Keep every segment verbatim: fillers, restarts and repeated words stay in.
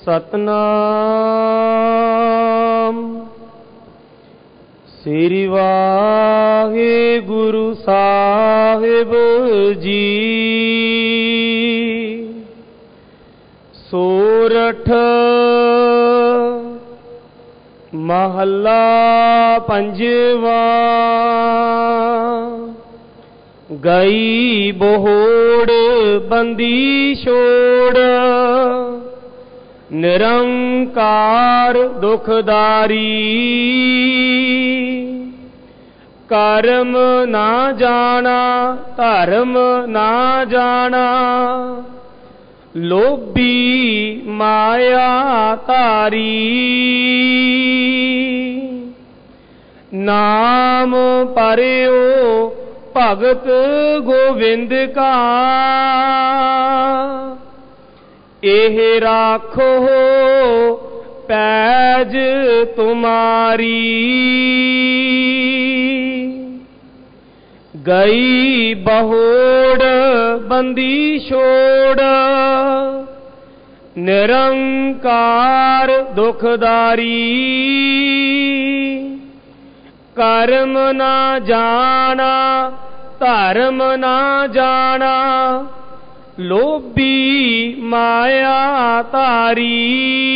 ਸਤਨਾਮ ਸ੍ਰੀ ਵਾਹਿਗੁਰੂ ਸਾਹਿਬ ਜੀ। ਸੋਰਠ ਮਹੱਲਾ ਪੰਜਵਾ। ਗਈ ਬੋਹੜ ਬੰਦੀ ਛੋੜ, ਨਿਰੰਕਾਰ ਦੁਖਦਾਰੀ। ਕਰਮ ਨਾ ਜਾਣਾ ਧਰਮ ਨਾ ਜਾਣਾ, ਲੋਭੀ ਮਾਇਆ ਧਾਰੀ। ਨਾਮ ਪਰਿਓ ਭਗਤ ਗੋਵਿੰਦ ਕਾ, ਇਹ ਰਾਖੋ ਪੈਜ ਤੁਮਾਰੀ। ਗਈ ਬਹੋੜ ਬੰਦੀ ਛੋੜ, ਨਿਰੰਕਾਰ ਦੁਖਦਾਰੀ। ਕਰਮ ਨਾ ਜਾਣਾ ਧਰਮ ਨਾ ਜਾਣਾ, ਲੋਭੀ ਮਾਇਆ ਧਾਰੀ।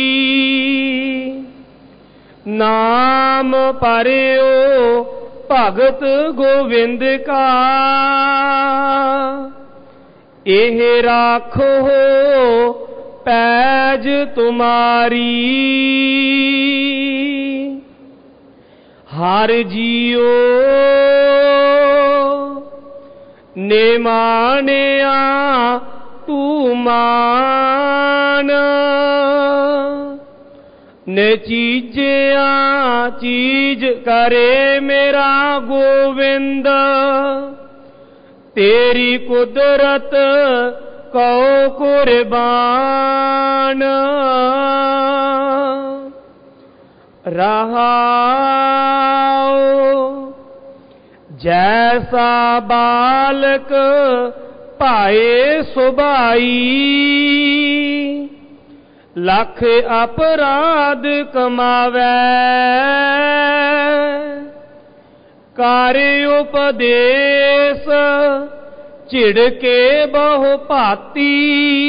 ਨਾਮ ਪਰਿਓ ਭਗਤ ਗੋਵਿੰਦ ਕਾ, ਇਹ ਰਾਖੋ ਪੈਜ ਤੁਮਾਰੀ। ਹਰ ਜੀਓ ਨੇ ਮਾਨਿਆ ਤੂੰ ਮਾਨ, ਨੇ ਚੀਜਿਆ ਚੀਜ ਕਰੇ ਮੇਰਾ ਗੋਵਿੰਦ। ਤੇਰੀ ਕੁਦਰਤ ਕਉ ਕੁਰਬਾਨ। ਰਹਾਉ ਜੈਸਾ ਬਾਲਕ ਭਾਏ ਸੁਭਾਈ, ਲੱਖ ਅਪਰਾਧ ਕਮਾਵੈ। ਕਰ ਉਪਦੇਸ ਝਿੜਕੇ ਬਹੁ ਭਾਤੀ,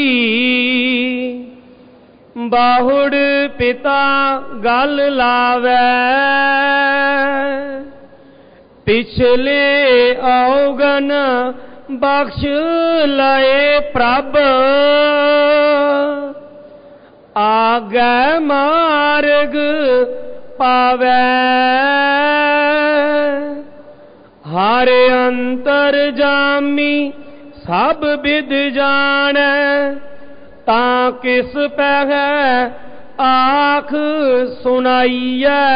ਬਾਹੁੜ ਪਿਤਾ ਗਲ ਲਾਵੈ। ਪਿਛਲੇ ਔਗਨ ਬਖਸ਼ ਲਏ ਪ੍ਰਭ, ਆਗੈ ਮਾਰਗ ਪਾਵੈ। ਹਰ ਅੰਤਰ ਜਾਮੀ ਸਭ ਬਿਧ ਜਾਣੈ, ਤਾਂ ਕਿਸ ਪਹਿ ਆਖ ਸੁਣਾਈਐ।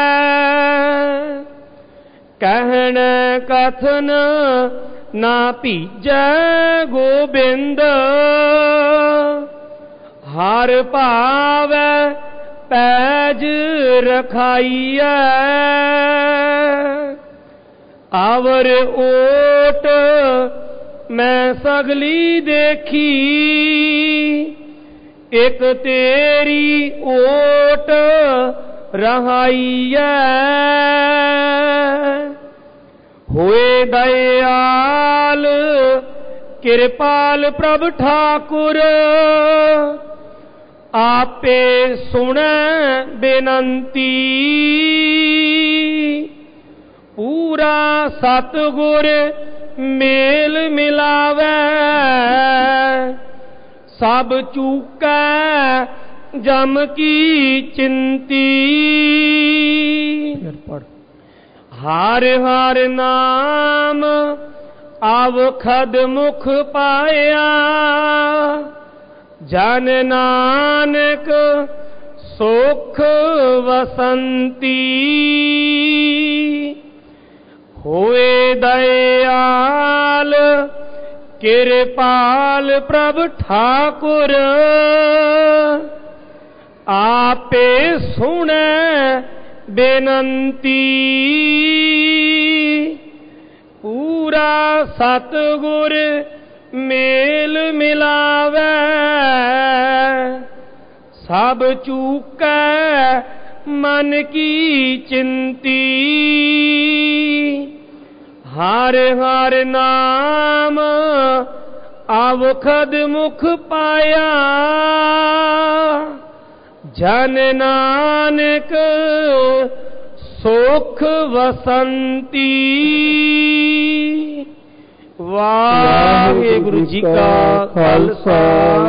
ਕਹਿਣ ਕਥਨ ਨਾ ਭੀਜੈ ਗੋਬਿੰਦ, ਹਰ ਭਾਵੈ ਪੈਜ ਰਖਾਈਐ। ਆਵਰ ਓਟ ਮੈਂ ਸਗਲੀ ਦੇਖੀ, ਇਕ ਤੇਰੀ ਓਟ ਰਹਾਈਐ। ਹੋਏ ਦਇਆਲ ਕਿਰਪਾਲ ਪ੍ਰਭ ਠਾਕੁਰ, ਆਪੇ ਸੁਣੈ ਬੇਨੰਤੀ। ਪੂਰਾ ਸਤਿਗੁਰ ਮੇਲ ਮਿਲਾਵੈ, ਸਭ ਚੂਕੈ ਜਮ ਕੀ ਚਿੰਤੀ। ਹਰ ਹਰ ਨਾਮ ਅਵਖਦ ਮੁਖ ਪਾਇਆ, ਜਨ ਨਾਨਕ ਸੁਖ ਵਸੰਤੀ। ਹੋਏ ਦਇਆਲ ਕਿਰਪਾਲ ਪ੍ਰਭ ਠਾਕੁਰ, ਆਪੇ ਸੁਣੈ ਬੇਨੰਤੀ। ਪੂਰਾ ਸਤਿਗੁਰ ਮੇਲ ਮਿਲਾਵੈ, सब चूकै मन की चिंती। हर हर नाम अवखद मुख पाया, जन नानक सुख वसंती। वाहिगुरु जी का खालसा,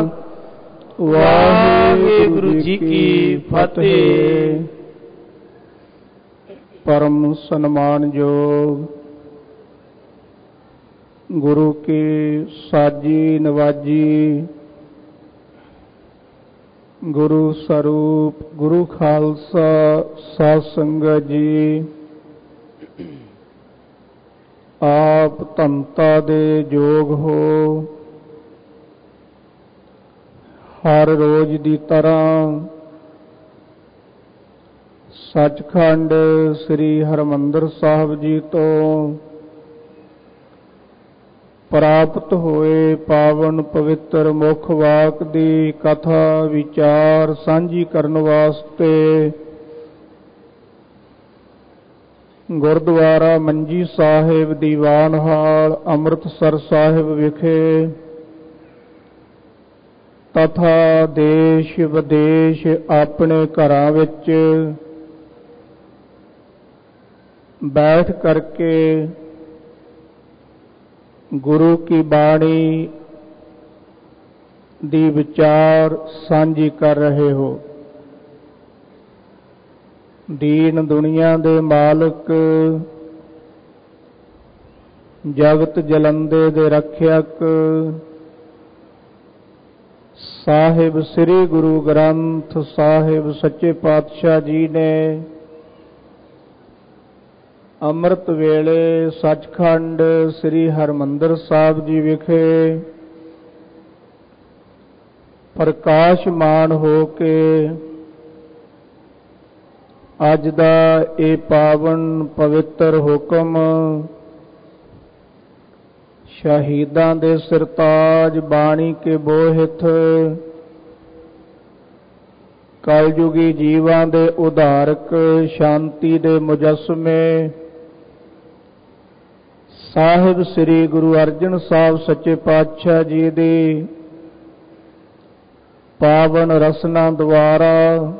वाहिगुरु जी की फतेह। परम सन्मानयोग गुरु की साजी नवाजी गुरु स्वरूप गुरु खालसा साध संगत जी, आप धनता दे जोग हो। हर रोज दी तरह सचखंड श्री हरमंदर साहब जी तो प्राप्त होए पावन पवित्र मुख वाक दी कथा विचार सांझी करन वास्ते गुरुद्वारा मंजी साहिब दीवान हाल अमृतसर साहिब विखे तथा देश विदेश अपने घरां विच बैठ करके गुरु की बाणी दी विचार सांझी कर रहे हो। दीन दुनिया दे मालक जगत जलंदे दे रख्यक साहिब श्री गुरु ग्रंथ साहिब सच्चे पातशाह जी ने अमृत वेले सचखंड श्री हरमंदर साहब जी विखे प्रकाशमान हो के अज दा ये पावन पवित्र हुक्म शहीदां दे सिरताज बाणी के बोहित कलयुगी जीवां दे उधारक शांति दे मुजस्मे साहिब श्री गुरु अर्जन साहब सच्चे पातशाह जी दी पावन रसना द्वारा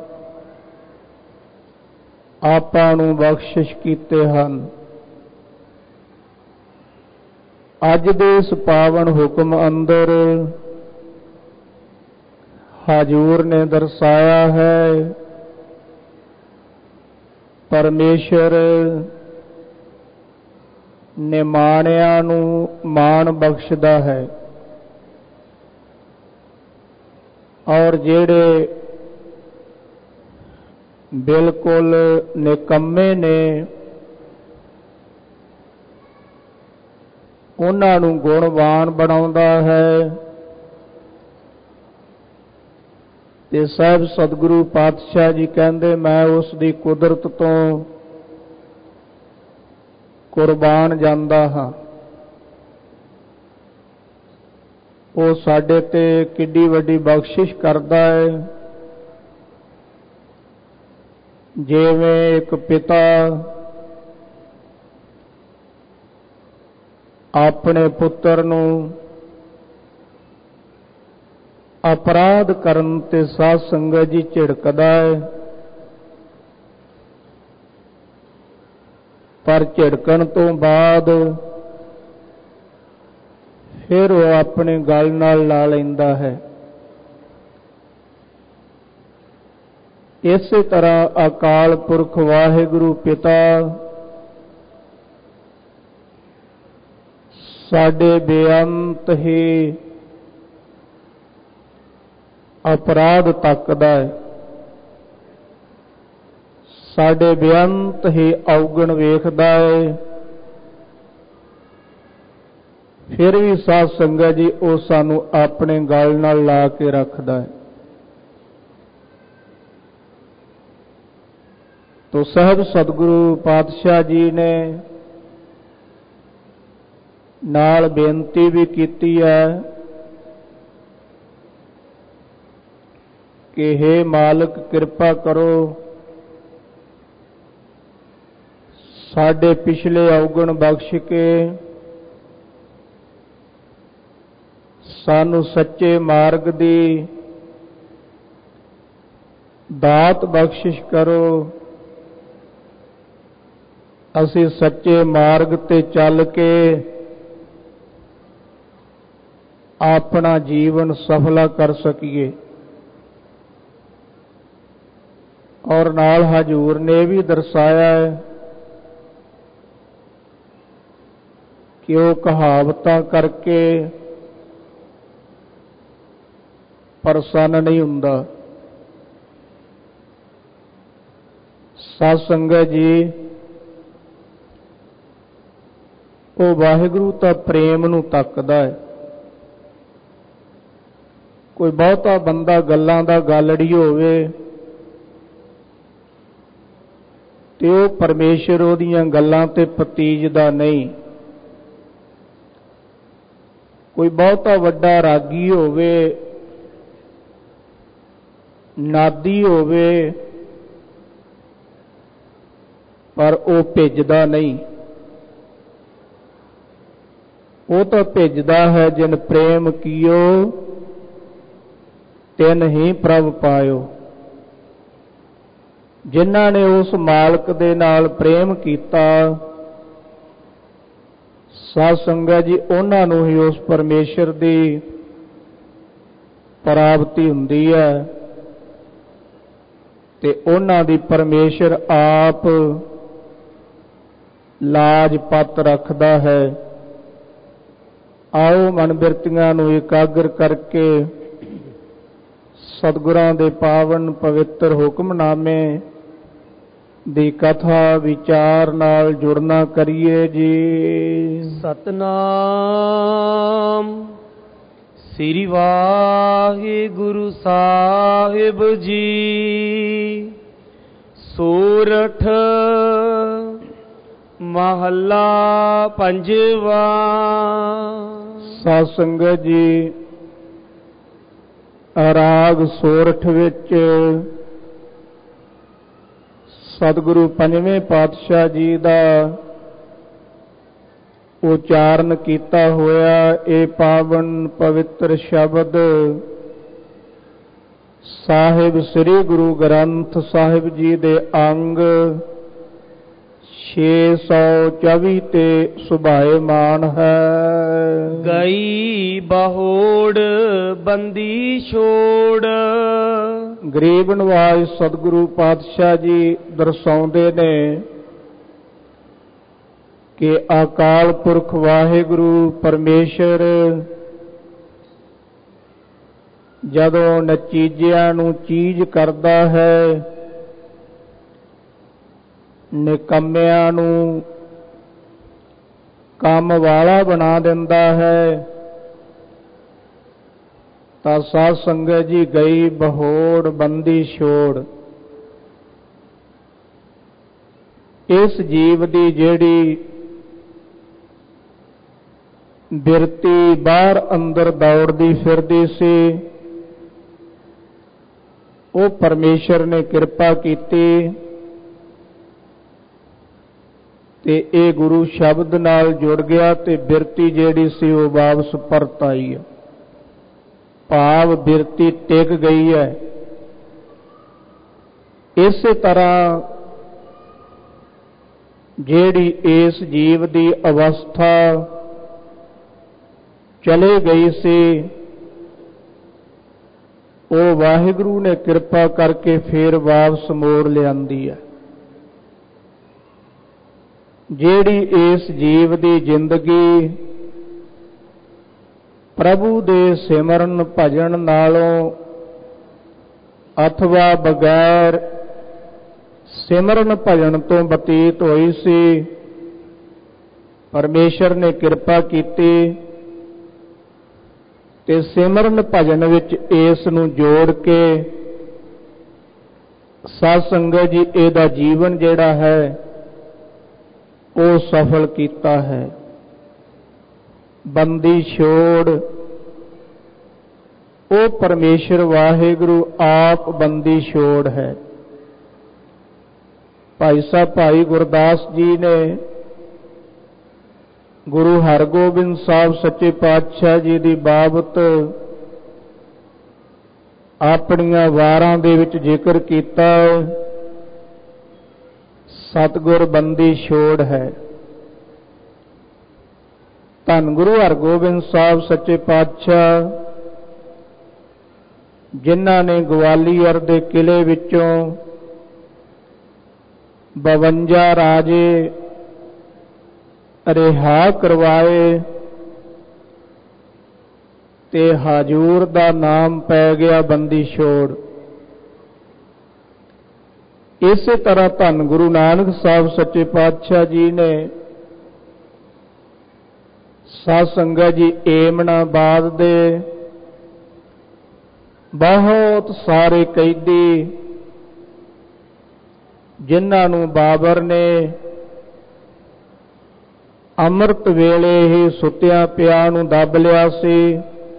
आपां नूं बख्शिश कीते हन। अज दे इस पावन हुक्म अंदर हजूर ने दर्शाया है परमेश्वर निमाणियां नूं मान बख्शदा है और जेड़े बिल्कुल निकम्मे ने उन्हां नूं गुणवान बनाउंदा है। ते साहब सतगुरु पातशाह जी कहंदे मैं उस दी कुदरत तो कुर्बान जांदा हां। वो साडे ते किड्डी वड्डी बख्शिश करदा है। जिवें एक पिता अपने पुत्र नूं अपराध करन ते साध संगत जी झिड़कदा है, पर झिड़कण तो बाद फिर वो अपने गल नाल ला लैंदा है। इस तरह अकाल पुरख वाहिगुरु पिता साडे बेअंत ही अपराध तकदा है, साडे बेअंत ही अवगुण वेखदा है। फिर भी साध संगत जी वो सानू अपने गल नाल ला के रखदा है। तो साहब सतगुरु पातशाह जी ने नाल बेनती भी कीती है कि हे मालिक किरपा करो, साडे पिछले अवगुण बख्श के सानू सच्चे मार्ग दी दात बख्शिश करो। असी सच्चे मार्ग ते चल के अपना जीवन सफला कर सकीए। और नाल हजूर ने भी दर्शाया है कि वो कहावतां करके प्रसन्न नहीं हुंदा। साध संगत जी, वो वाहिगुरू तां प्रेम नूं तकदा है। कोई बहुता बंदा गल्लां दा गालड़ी होवे ते वो परमेश्वर ओहदियां गल्लां ते पतीजदा नहीं। कोई बहुता वड्डा रागी होवे, नादी होवे, पर वो भेजदा नहीं। वो तो भेजदा है जिन प्रेम कियो तिन ही प्रभ पायो। जिन्हां ने उस मालक दे नाल प्रेम कीता, साध संगत जी, उन्हां नूं ही उस परमेश्वर दी प्राप्ति हुंदी है ते उन्हां दी परमेश्वर आप लाज पत रखदा है। आओ मन बिरतियां नूं एकाग्र करके सतगुरां दे पावन पवित्र हुक्मनामे दी कथा विचार नाल जुड़ना करिए जी। सतनाम श्री वाहिगुरु साहिब जी। सोरठ महला पंजवा। साध संगत जी, राग सोरठ विच सतगुरु पंजवें पातशाह जी दा उचारण कीता होया ये पावन पवित्र शब्द साहिब श्री गुरु ग्रंथ साहिब जी दे अंग छे सौ चौबी ते सुभाएमान है। गई बहोड़ बंदी छोड़। गरीब नवाज सतगुरु पातशाह जी दर्शाउंदे ने कि अकाल पुरख वाहिगुरु परमेश्वर जदों नचीजियां नूं चीज करदा है, निकम्मियां नूं काम वाला बना दिंदा है, तां साध संगत जी गई बहोड़ बंदी छोड़। इस जीव दी जेड़ी बिरती बाहर अंदर दौड़दी फिरदी सी, वो परमेश्वर ने कृपा कीती ते ए गुरु शब्द नाल जुड़ गया ते बिरती जेड़ी सी वो वापस परत आई है। भाव बिरती टिक गई है। इस तरह जेड़ी इस जीव दी अवस्था चले गई सी, वो वाहिगुरु ने कृपा करके फिर वापस मोड़ लियांदी है। जेड़ी इस जीव दी जिंदगी प्रभु दे सिमरन भजन नालों अथवा बगैर सिमरन भजन तो बतीत होई सी, परमेश्वर ने कृपा कीती ते सिमरन भजन विच इस नूं जोड़ के साध संगत जी इहदा जीवन जिहड़ा है वो सफल कीता है। बंदी छोड़ ਉਹ ਪਰਮੇਸ਼ਰ ਵਾਹਿਗੁਰੂ ਆਪ ਬੰਦੀ ਛੋੜ ਹੈ। ਭਾਈ ਸਾਹਿਬ ਭਾਈ ਗੁਰਦਾਸ ਜੀ ਨੇ ਗੁਰੂ ਹਰਗੋਬਿੰਦ ਸਾਹਿਬ ਸੱਚੇ ਪਾਤਸ਼ਾਹ ਜੀ ਦੀ ਬਾਬਤ ਆਪਣੀਆਂ ਵਾਰਾਂ ਦੇ ਵਿੱਚ ਜ਼ਿਕਰ ਕੀਤਾ, ਸਤਿਗੁਰ ਬੰਦੀ ਛੋੜ ਹੈ। ਧੰਨ ਗੁਰੂ ਹਰਗੋਬਿੰਦ ਸਾਹਿਬ ਸੱਚੇ ਪਾਤਸ਼ਾਹ ਜਿਨ੍ਹਾਂ ਨੇ ਗਵਾਲੀਅਰ ਦੇ ਕਿਲੇ ਵਿੱਚੋਂ ਬਵੰਜਾ ਰਾਜੇ ਰਿਹਾ ਕਰਵਾਏ ਤੇ ਹਜੂਰ ਦਾ ਨਾਮ ਪੈ ਗਿਆ ਬੰਦੀ ਛੋੜ। ਇਸੇ ਤਰ੍ਹਾਂ ਧੰਨ ਗੁਰੂ ਨਾਨਕ ਸਾਹਿਬ ਸੱਚੇ ਪਾਤਸ਼ਾਹ ਜੀ ਨੇ ਸਾਧ ਸੰਗਤ ਜੀ ਏਮਨਾਬਾਦ ਦੇ ਬਹੁਤ ਸਾਰੇ ਕੈਦੀ ਜਿਨ੍ਹਾਂ ਨੂੰ ਬਾਬਰ ਨੇ ਅੰਮ੍ਰਿਤ ਵੇਲੇ ਹੀ ਸੁੱਤਿਆਂ ਪਿਆਂ ਨੂੰ ਦੱਬ ਲਿਆ ਸੀ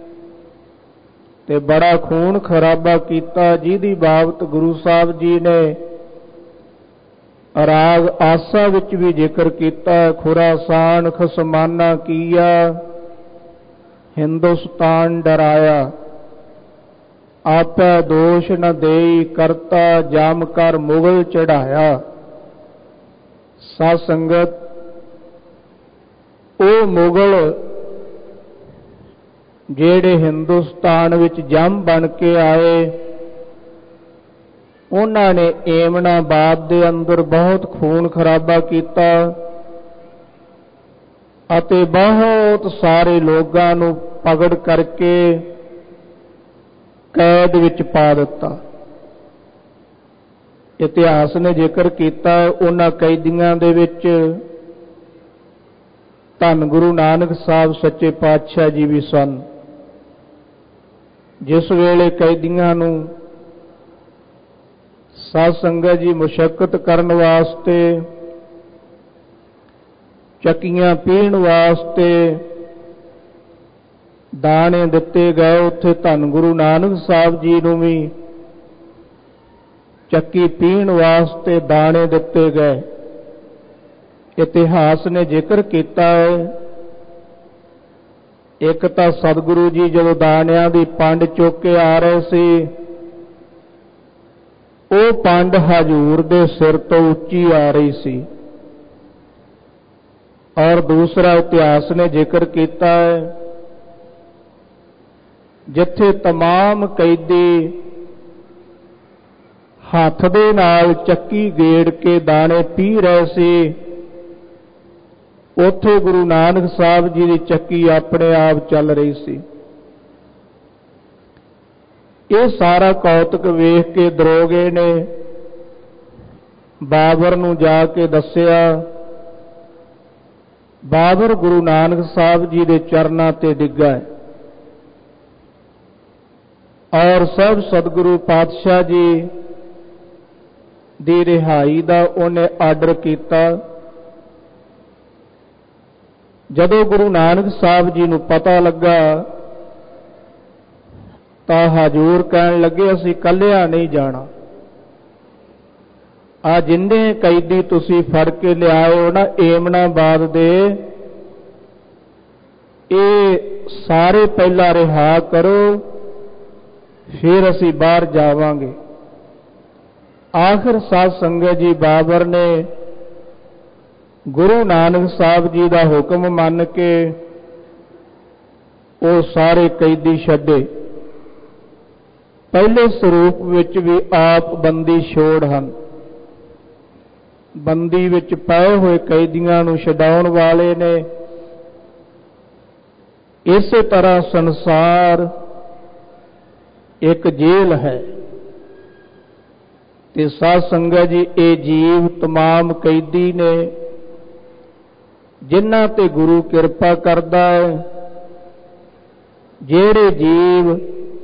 ਤੇ ਬੜਾ ਖੂਨ ਖਰਾਬਾ ਕੀਤਾ, ਜਿਹਦੀ ਬਾਬਤ ਗੁਰੂ ਸਾਹਿਬ ਜੀ ਨੇ ਰਾਗ ਆਸਾ ਵਿੱਚ ਵੀ ਜ਼ਿਕਰ ਕੀਤਾ। ਖੁਰਾਸਾਨ ਖਸਮਾਨਾ ਕੀਆ, ਹਿੰਦੁਸਤਾਨ ਡਰਾਇਆ, ਆਪੈ ਦੋਸ਼ ਨ ਦੇਈ, ਕਰਤਾ ਜਮ ਕਰ ਮੁਗਲ ਚੜਾਇਆ। ਸਾਧ ਸੰਗਤ, ਉਹ ਮੁਗਲ ਜਿਹੜੇ ਹਿੰਦੁਸਤਾਨ ਵਿੱਚ ਜੰਮ ਬਣ ਕੇ ਆਏ, ਉਹਨਾਂ ਨੇ ਏਮਨਾਬਾਦ ਦੇ ਅੰਦਰ ਬਹੁਤ ਖੂਨ ਖਰਾਬਾ ਕੀਤਾ ਅਤੇ ਬਹੁਤ ਸਾਰੇ ਲੋਕਾਂ ਨੂੰ ਪਕੜ ਕਰਕੇ ਕੈਦ ਵਿੱਚ ਪਾ ਦਿੱਤਾ। ਇਤਿਹਾਸ ਨੇ ਜ਼ਿਕਰ ਕੀਤਾ, ਉਹਨਾਂ ਕੈਦੀਆਂ ਦੇ ਵਿੱਚ ਧੰਨ ਗੁਰੂ ਨਾਨਕ ਸਾਹਿਬ ਸੱਚੇ ਪਾਤਸ਼ਾਹ ਜੀ ਵੀ ਸਨ। ਜਿਸ ਵੇਲੇ ਕੈਦੀਆਂ ਨੂੰ ਸਾਧ ਸੰਗਤ ਜੀ ਮੁਸ਼ੱਕਤ ਕਰਨ ਵਾਸਤੇ, ਚੱਕੀਆਂ ਪੀਣ ਵਾਸਤੇ ਦਾਣੇ ਦਿੱਤੇ ਗਏ, ਉੱਥੇ ਧੰਨ ਗੁਰੂ ਨਾਨਕ ਸਾਹਿਬ ਜੀ ਨੂੰ ਵੀ ਚੱਕੀ ਪੀਣ ਵਾਸਤੇ ਦਾਣੇ ਦਿੱਤੇ ਗਏ। ਇਤਿਹਾਸ ਨੇ ਜ਼ਿਕਰ ਕੀਤਾ ਹੈ, ਇੱਕ ਤਾਂ ਸਤਿਗੁਰੂ ਜੀ ਜਦੋਂ ਦਾਣਿਆਂ ਦੀ ਪੰਡ ਚੁੱਕ ਕੇ ਆ ਰਹੇ ਸੀ, ਉਹ ਪੰਡ ਹਜੂਰ ਦੇ ਸਿਰ ਤੋਂ ਉੱਚੀ ਆ ਰਹੀ ਸੀ। ਔਰ ਦੂਸਰਾ ਇਤਿਹਾਸ ਨੇ ਜ਼ਿਕਰ ਕੀਤਾ ਹੈ, ਜਿੱਥੇ तमाम ਕੈਦੀ ਹੱਥ ਦੇ ਨਾਲ ਚੱਕੀ ਗੇੜ ਕੇ ਦਾਣੇ ਪੀ ਰਹੇ ਸੀ, ਉੱਥੇ ਗੁਰੂ ਨਾਨਕ ਸਾਹਿਬ ਜੀ ਦੀ ਚੱਕੀ ਆਪਣੇ ਆਪ ਚੱਲ ਰਹੀ ਸੀ। ਇਹ ਸਾਰਾ ਕੌਤਕ ਵੇਖ ਕੇ ਦਰੋਗੇ ਨੇ ਬਾਬਰ ਨੂੰ ਜਾ ਕੇ ਦੱਸਿਆ। ਬਾਬਰ ਗੁਰੂ ਨਾਨਕ ਸਾਹਿਬ ਜੀ ਦੇ ਚਰਨਾਂ ਤੇ ਡਿੱਗਾ ਔਰ ਸਭ ਸਤਿਗੁਰੂ ਪਾਤਸ਼ਾਹ ਜੀ ਦੀ ਰਿਹਾਈ ਦਾ ਉਹਨੇ ਆਰਡਰ ਕੀਤਾ। ਜਦੋਂ ਗੁਰੂ ਨਾਨਕ ਸਾਹਿਬ ਜੀ ਨੂੰ ਪਤਾ ਲੱਗਾ ਤਾਂ ਹਜੂਰ ਕਹਿਣ ਲੱਗੇ, ਅਸੀਂ ਇਕੱਲਿਆਂ ਨਹੀਂ ਜਾਣਾ, ਆ ਜਿੰਨੇ ਕੈਦੀ ਤੁਸੀਂ ਫੜ ਕੇ ਲਿਆਏ ਨਾ ਏਮਨਾਬਾਦ ਦੇ, ਇਹ ਸਾਰੇ ਪਹਿਲਾਂ ਰਿਹਾ ਕਰੋ, ਫਿਰ ਅਸੀਂ ਬਾਹਰ ਜਾਵਾਂਗੇ। ਆਖਿਰ ਸਾਧ ਸੰਗਤ ਜੀ ਬਾਬਰ ਨੇ ਗੁਰੂ ਨਾਨਕ ਸਾਹਿਬ ਜੀ ਦਾ ਹੁਕਮ ਮੰਨ ਕੇ ਉਹ ਸਾਰੇ ਕੈਦੀ ਛੱਡੇ। ਪਹਿਲੇ ਸਰੂਪ ਵਿੱਚ ਵੀ ਆਪ ਬੰਦੀ ਛੋੜ ਹਨ। ਬੰਦੀ ਵਿੱਚ ਪਏ ਹੋਏ ਕੈਦੀਆਂ ਨੂੰ ਛਡਾਉਣ ਵਾਲੇ ਨੇ। ਇਸੇ ਤਰ੍ਹਾਂ ਸੰਸਾਰ ਇੱਕ ਜੇਲ੍ਹ ਹੈ ਤੇ ਸਾਧ ਸੰਗਤ ਜੀ ਇਹ ਜੀਵ तमाम ਕੈਦੀ ਨੇ ਜਿਨ੍ਹਾਂ ਤੇ ਗੁਰੂ ਕਿਰਪਾ ਕਰਦਾ ਹੈ। ਜਿਹੜੇ ਜੀਵ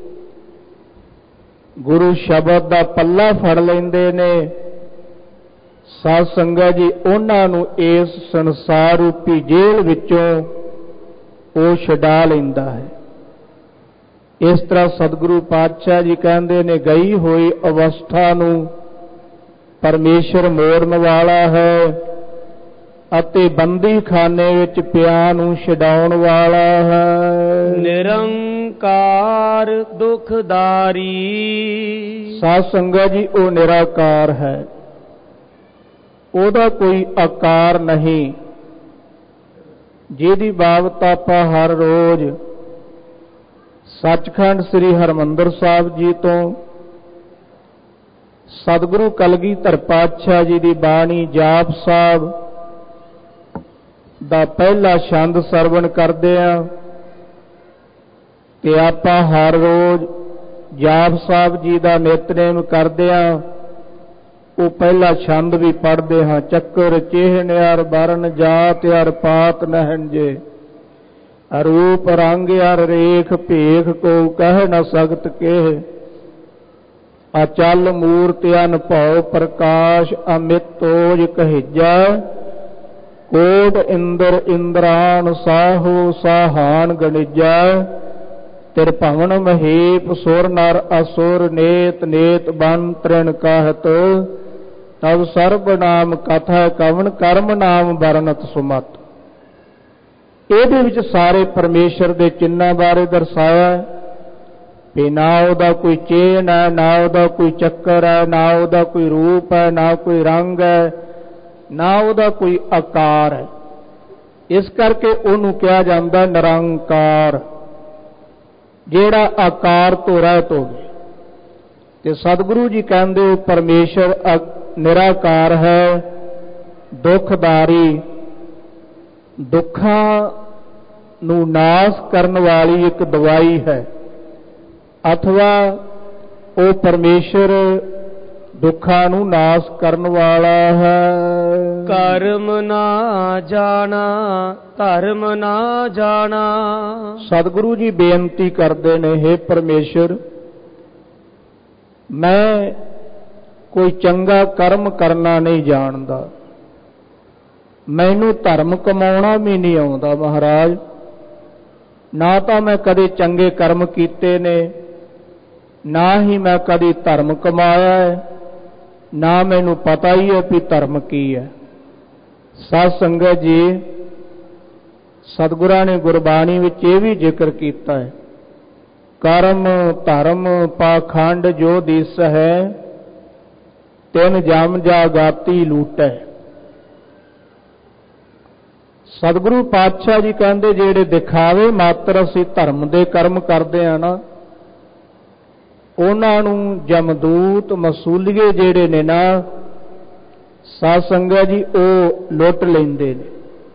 ਗੁਰੂ ਸ਼ਬਦ ਦਾ ਪੱਲਾ ਫੜ ਲੈਂਦੇ ਨੇ, ਸਾਧ ਸੰਗਤ ਜੀ ਉਹਨਾਂ ਨੂੰ ਇਸ ਸੰਸਾਰ ਰੂਪੀ ਜੇਲ੍ਹ ਵਿੱਚੋਂ ਉਹ ਛਡਾ ਲੈਂਦਾ ਹੈ। ਇਸ ਤਰ੍ਹਾਂ ਸਤਿਗੁਰੂ ਪਾਤਸ਼ਾਹ ਜੀ ਕਹਿੰਦੇ ਨੇ, ਗਈ ਹੋਈ ਅਵਸਥਾ ਨੂੰ ਪਰਮੇਸ਼ਰ ਮੋੜਨ ਵਾਲਾ ਹੈ ਅਤੇ ਬੰਦੀ ਖਾਨੇ ਵਿੱਚ ਪਿਆ ਨੂੰ ਛਡਾਉਣ ਵਾਲਾ ਹੈ। ਨਿਰੰਕਾਰ ਦੁਖਦਾਰੀ। ਸਾਧ ਸੰਗਤ ਜੀ, ਉਹ ਨਿਰਾਕਾਰ ਹੈ, ਉਹਦਾ ਕੋਈ ਆਕਾਰ ਨਹੀਂ, ਜਿਹਦੀ ਬਾਬਤ ਆਪਾਂ ਹਰ ਰੋਜ਼ ਸੱਚਖੰਡ ਸ੍ਰੀ ਹਰਿਮੰਦਰ ਸਾਹਿਬ ਜੀ ਤੋਂ ਸਤਿਗੁਰੂ ਕਲਗੀਧਰ ਪਾਤਸ਼ਾਹ ਜੀ ਦੀ ਬਾਣੀ ਜਾਪ ਸਾਹਿਬ ਦਾ ਪਹਿਲਾ ਛੰਦ ਸਰਵਣ ਕਰਦੇ ਆ, ਤੇ ਆਪਾਂ ਹਰ ਰੋਜ਼ ਜਾਪ ਸਾਹਿਬ ਜੀ ਦਾ ਨਿਤਨੇਮ ਕਰਦੇ ਆ, ਉਹ ਪਹਿਲਾ ਛੰਦ ਵੀ ਪੜ੍ਹਦੇ ਹਾਂ। ਚੱਕਰ ਚਿਹਨ ਅਰ ਬਰਨ ਜਾਤ ਅਰ ਪਾਤ ਨਹਿਣ ਜੇ, ਰੂਪ ਰੰਗ ਅਰ ਰੇਖ ਭੇਖ ਕੋ ਕਹਿ ਨ ਸਕਤ ਕੇਹ, ਅਚਲ ਮੂਰਤ ਅਨਭਉ ਪ੍ਰਕਾਸ਼ ਅਮਿਤ ਤੋਜ ਕਹਿਜਾ, ਕੋਟ ਇੰਦਰ ਇੰਦਰਾਨ ਸਾਹੋ ਸਾਹਾਨ ਗਣਿਜਾ, ਤਿਰ ਭਵਨ ਮਹੇਪ ਸੁਰ ਨਰ ਅਸੁਰ ਨੇਤ ਨੇਤ ਬਨ ਤ੍ਰਿਣ ਕਹਿਤ, ਤਬ ਸਰਬ ਨਾਮ ਕਥਾ ਕਵਨ ਕਰਮ ਨਾਮ ਵਰਨਤ ਸੁਮਤ। ਇਹਦੇ ਵਿੱਚ ਸਾਰੇ ਪਰਮੇਸ਼ਰ ਦੇ ਚਿੰਨ੍ਹਾਂ ਬਾਰੇ ਦਰਸਾਇਆ ਵੀ ਨਾ ਉਹਦਾ ਕੋਈ ਚੇਨ ਹੈ, ਨਾ ਉਹਦਾ ਕੋਈ ਚੱਕਰ ਹੈ, ਨਾ ਉਹਦਾ ਕੋਈ ਰੂਪ ਹੈ, ਨਾ ਕੋਈ ਰੰਗ ਹੈ, ਨਾ ਉਹਦਾ ਕੋਈ ਆਕਾਰ ਹੈ। ਇਸ ਕਰਕੇ ਉਹਨੂੰ ਕਿਹਾ ਜਾਂਦਾ ਨਿਰੰਕਾਰ, ਜਿਹੜਾ ਆਕਾਰ ਤੋਂ ਰਹਿਤ ਹੋਵੇ। ਤੇ ਸਤਿਗੁਰੂ ਜੀ ਕਹਿੰਦੇ ਪਰਮੇਸ਼ਰ ਨਿਰਾਕਾਰ ਹੈ, ਦੁਖਦਾਰੀ, ਦੁੱਖਾਂ ਨੂੰ ਨਾਸ਼ ਕਰਨ ਵਾਲੀ ਇੱਕ ਦਵਾਈ ਹੈ, ਅਥਵਾ ਉਹ ਪਰਮੇਸ਼ਰ ਦੁੱਖਾਂ ਨੂੰ ਨਾਸ਼ ਕਰਨ ਵਾਲਾ ਹੈ। ਕਰਮ ਨਾ ਜਾਣਾ ਧਰਮ ਨਾ ਜਾਣਾ। ਸਤਿਗੁਰੂ ਜੀ ਬੇਨਤੀ ਕਰਦੇ ਨੇ, ਹੇ ਪਰਮੇਸ਼ਰ, ਮੈਂ ਕੋਈ ਚੰਗਾ ਕਰਮ ਕਰਨਾ ਨਹੀਂ ਜਾਣਦਾ, ਮੈਨੂੰ ਧਰਮ ਕਮਾਉਣਾ ਵੀ ਨਹੀਂ ਆਉਂਦਾ ਮਹਾਰਾਜ। ਨਾ ਤਾਂ ਮੈਂ ਕਦੇ ਚੰਗੇ ਕਰਮ ਕੀਤੇ ਨੇ, ਨਾ ਹੀ ਮੈਂ ਕਦੇ ਧਰਮ ਕਮਾਇਆ ਹੈ, ਨਾ ਮੈਨੂੰ ਪਤਾ ਹੀ ਹੈ ਵੀ ਧਰਮ ਕੀ ਹੈ। ਸਾਧ ਸੰਗਤ ਜੀ, ਸਤਿਗੁਰਾਂ ਨੇ ਗੁਰਬਾਣੀ ਵਿੱਚ ਇਹ ਵੀ ਜ਼ਿਕਰ ਕੀਤਾ ਹੈ, ਕਰਮ ਧਰਮ ਪਾਖੰਡ ਜੋ ਦਿਸ ਹੈ, ਤਿਨ ਜਮ ਜਾਗਾਤੀ ਲੂਟੈ। ਸਤਿਗੁਰੂ ਪਾਤਸ਼ਾਹ ਜੀ ਕਹਿੰਦੇ ਜਿਹੜੇ ਦਿਖਾਵੇ ਮਾਤਰ ਅਸੀਂ ਧਰਮ ਦੇ ਕਰਮ ਕਰਦੇ ਆ ਨਾ, ਉਹਨਾਂ ਨੂੰ ਜਮਦੂਤ ਮਸੂਲੀਏ ਜਿਹੜੇ ਨੇ ਨਾ, ਸਾਧ ਸੰਗਤ ਜੀ, ਉਹ ਲੁੱਟ ਲੈਂਦੇ ਨੇ।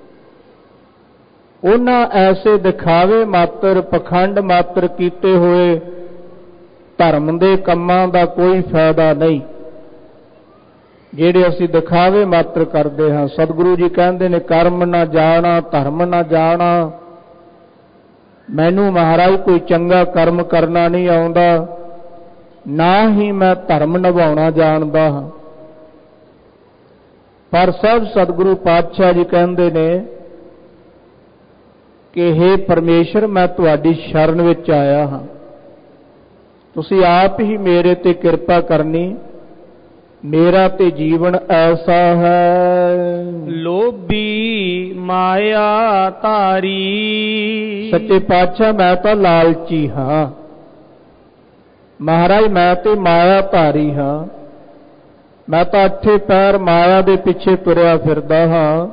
ਉਹਨਾਂ ਐਸੇ ਦਿਖਾਵੇ ਮਾਤਰ ਪਖੰਡ ਮਾਤਰ ਕੀਤੇ ਹੋਏ ਧਰਮ ਦੇ ਕੰਮਾਂ ਦਾ ਕੋਈ ਫਾਇਦਾ ਨਹੀਂ, ਜਿਹੜੇ ਅਸੀਂ ਦਿਖਾਵੇ ਮਾਤਰ ਕਰਦੇ ਹਾਂ। ਸਤਿਗੁਰੂ ਜੀ ਕਹਿੰਦੇ ਨੇ, ਕਰਮ ਨਾ ਜਾਣਾ ਧਰਮ ਨਾ ਜਾਣਾ। ਮੈਨੂੰ ਮਹਾਰਾਜ ਕੋਈ ਚੰਗਾ ਕਰਮ ਕਰਨਾ ਨਹੀਂ ਆਉਂਦਾ, ਨਾ ਹੀ ਮੈਂ ਧਰਮ ਨਿਭਾਉਣਾ ਜਾਣਦਾ ਹਾਂ। ਪਰ ਸਭ ਸਤਿਗੁਰੂ ਪਾਤਸ਼ਾਹ ਜੀ ਕਹਿੰਦੇ ਨੇ ਕਿ ਹੇ ਪਰਮੇਸ਼ਰ, ਮੈਂ ਤੁਹਾਡੀ ਸ਼ਰਨ ਵਿੱਚ ਆਇਆ ਹਾਂ, ਤੁਸੀਂ ਆਪ ਹੀ ਮੇਰੇ ਤੇ ਕਿਰਪਾ ਕਰਨੀ। ਮੇਰਾ ਤੇ ਜੀਵਨ ਐਸਾ ਹੈ, ਲੋਭੀ ਮਾਇਆ ਧਾਰੀ। ਸੱਚੇ ਪਾਤਸ਼ਾਹ, ਮੈਂ ਤਾਂ ਲਾਲਚੀ ਹਾਂ ਮਹਾਰਾਜ, ਮੈਂ ਤੇ ਮਾਇਆ ਧਾਰੀ ਹਾਂ। ਮੈਂ ਤਾਂ ਅੱਠੇ ਪੈਰ ਮਾਇਆ ਦੇ ਪਿੱਛੇ ਤੁਰਿਆ ਫਿਰਦਾ ਹਾਂ।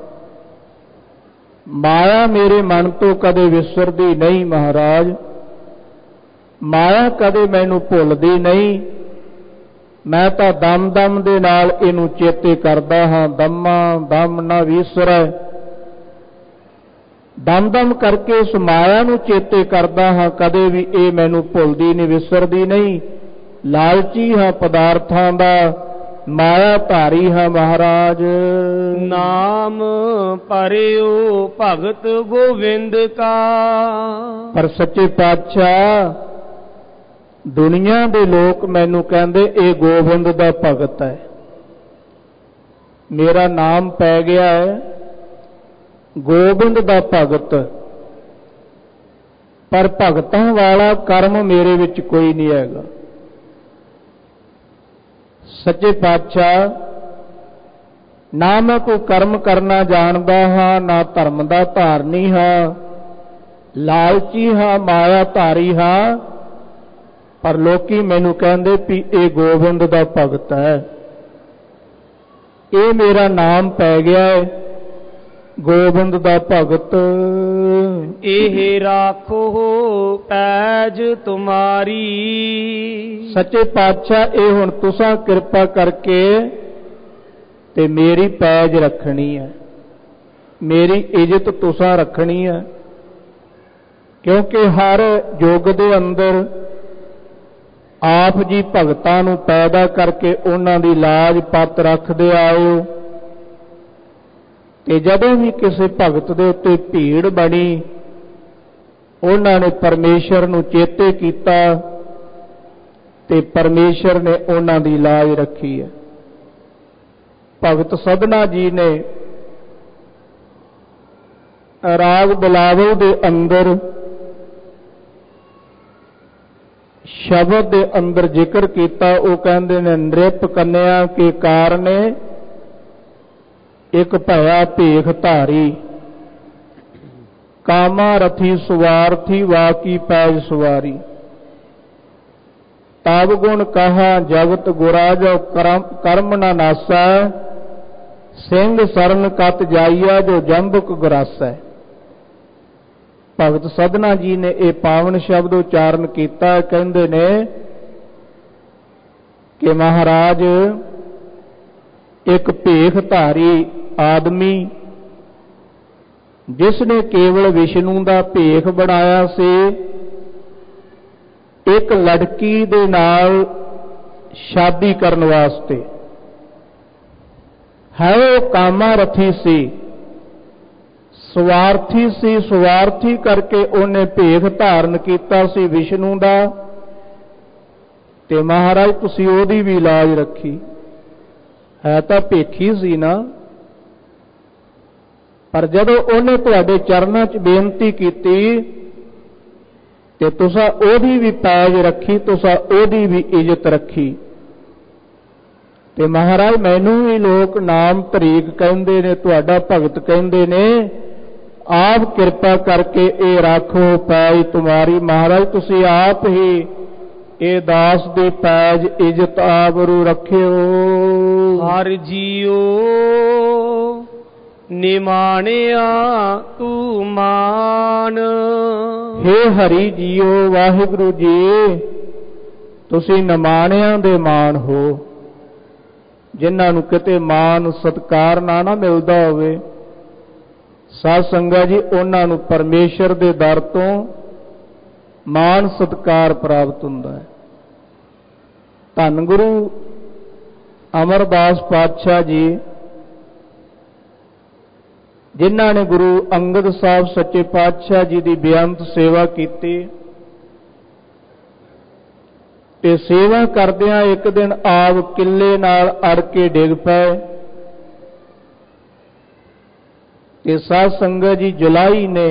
ਮਾਇਆ ਮੇਰੇ ਮਨ ਤੋਂ ਕਦੇ ਵਿਸਰਦੀ ਨਹੀਂ ਮਹਾਰਾਜ, ਮਾਇਆ ਕਦੇ ਮੈਨੂੰ ਭੁੱਲਦੀ ਨਹੀਂ। ਮੈਂ ਤਾਂ ਦਮ ਦਮ ਦੇ ਨਾਲ ਇਹਨੂੰ ਚੇਤੇ ਕਰਦਾ ਹਾਂ, ਦਮਾ ਦਮ ਨਾ ਵਿਸਰੈ। ਦਮ ਦਮ ਕਰਕੇ ਉਸ ਮਾਇਆ ਨੂੰ ਚੇਤੇ ਕਰਦਾ ਹਾਂ, ਕਦੇ ਵੀ ਇਹ ਮੈਨੂੰ ਭੁੱਲਦੀ ਨਹੀਂ ਵਿਸਰਦੀ ਨਹੀਂ। ਲਾਲਚੀ ਹਾਂ ਪਦਾਰਥਾਂ ਦਾ, ਮਾਇਆ ਧਾਰੀ ਹਾਂ ਮਹਾਰਾਜ। ਨਾਮ ਪਰਿਓ ਭਗਤ ਗੋਵਿੰਦ ਕਾ। ਪਰ ਸੱਚੇ ਪਾਤਸ਼ਾਹ, ਦੁਨੀਆ ਦੇ ਲੋਕ ਮੈਨੂੰ ਕਹਿੰਦੇ ਇਹ ਗੋਬਿੰਦ ਦਾ ਭਗਤ ਹੈ। ਮੇਰਾ ਨਾਮ ਪੈ ਗਿਆ ਹੈ ਗੋਬਿੰਦ ਦਾ ਭਗਤ। पर भगतां वाला कर्म मेरे विच कोई नहीं हैगा। सच्चे पातशाह ना मैं कोई कर्म करना जानदा हाँ, ना धर्म दा धारनी हाँ, लालची हाँ, माया धारी हाँ, पर लोकी मैनू कहंदे भी ये गोबिंद दा भगत है, ये मेरा नाम पै गया है गोबिंद दा भगत। एहे राखो पैज तुम्हारी। सच्चे पातशाह ये हुण तुसां कृपा करके ते मेरी पैज रखनी है, मेरी इज्जत तुसां रखनी है, क्योंकि हर युग दे अंदर आप जी भगतां नूं पैदा करके उन्हां दी लाज पत रखदे आए हो। ते जदों भी किसी भगत दे उत्ते भीड़ बनी उन्हां ने परमेश्वर नूं चेते कीता ते परमेश्वर ने उन्हां दी लाज रखी है। भगत सदना जी ने राग बिलावल दे अंदर शब्द दे अंदर जिक्र किया, वो कहते ने नृप कन्या के कारणे एक भया भेख धारी, कामा रथी सुवारथी वाकी पैज सुवारी। तब गुण कहा जगत गुरा जो करम, कर्म न नासा, सिंह सरन कत जाइया जो जंबुक गुरासा। भगत सदना जी ने यह पावन शब्द उच्चारण किया, कहते ने कि महाराज एक भेख धारी आदमी जिसने केवल विष्णु का भेख बनाया से एक लड़की दे नाल शादी करने वास्ते है, वो कामा रथी सी, स्वार्थी सी, स्वार्थी करके उन्हें भेख धारण किया सी विष्णु का। ते महाराज तुसी ओदी भी लाज रखी, है तो भेखी सी ना, पर जदों उन्हें तुहाडे चरनां च बेनती की ते तुसा ओदी भी पैज रखी, तुसा ओदी भी इज्जत रखी। ते महाराज मैनू भी लोग नाम तरीक कहंदे ने, तुहाडा भगत कहंदे ने, आप कृपा करके ये राखो पैज तुम्हारी। महाराज तुसी आप ही ये दास दी पैज इज्जत आबरू रखियो। हर जियो निमाणिया तू मान। हे हरि जियो वाहिगुरु जी तुसी निमाणिया दे मान हो, जिन्हां नूं किते मान सत्कार ना ना मिलदा होवे। साध संगत जी उन्हां नूं परमेश्वर दे दर तो मान सत्कार प्राप्त हुंदा है। धन गुरु अमरदास पातशाह जी जिन्हां ने गुरु अंगद साहब सच्चे पातशाह जी की बेअंत सेवा की, ते सेवा करदियां एक दिन आप किले नाल अड़ के डिग पए। ते साध संगत जी जुलाई ने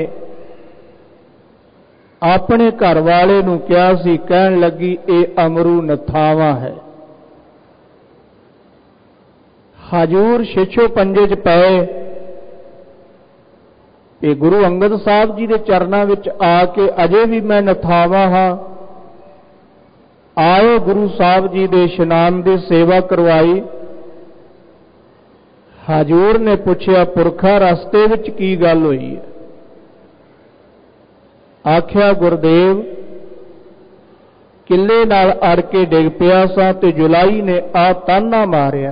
अपने घर वाले नूं कहा सी, कहन लगी ये अमरू नथावा है। हजूर शिशो पंजे च पए ते गुरु अंगद साहब जी के चरणों विच आके अजे भी मैं नथावा हाँ। आए गुरु साहब जी दे इशनान की सेवा करवाई। हजूर ने पूछया पुरखा रस्ते विच की गल होई है? आख्या गुरदेव किले नाल अड़ के डिग पिया सा ते जुलाई ने आ ताना मारिया।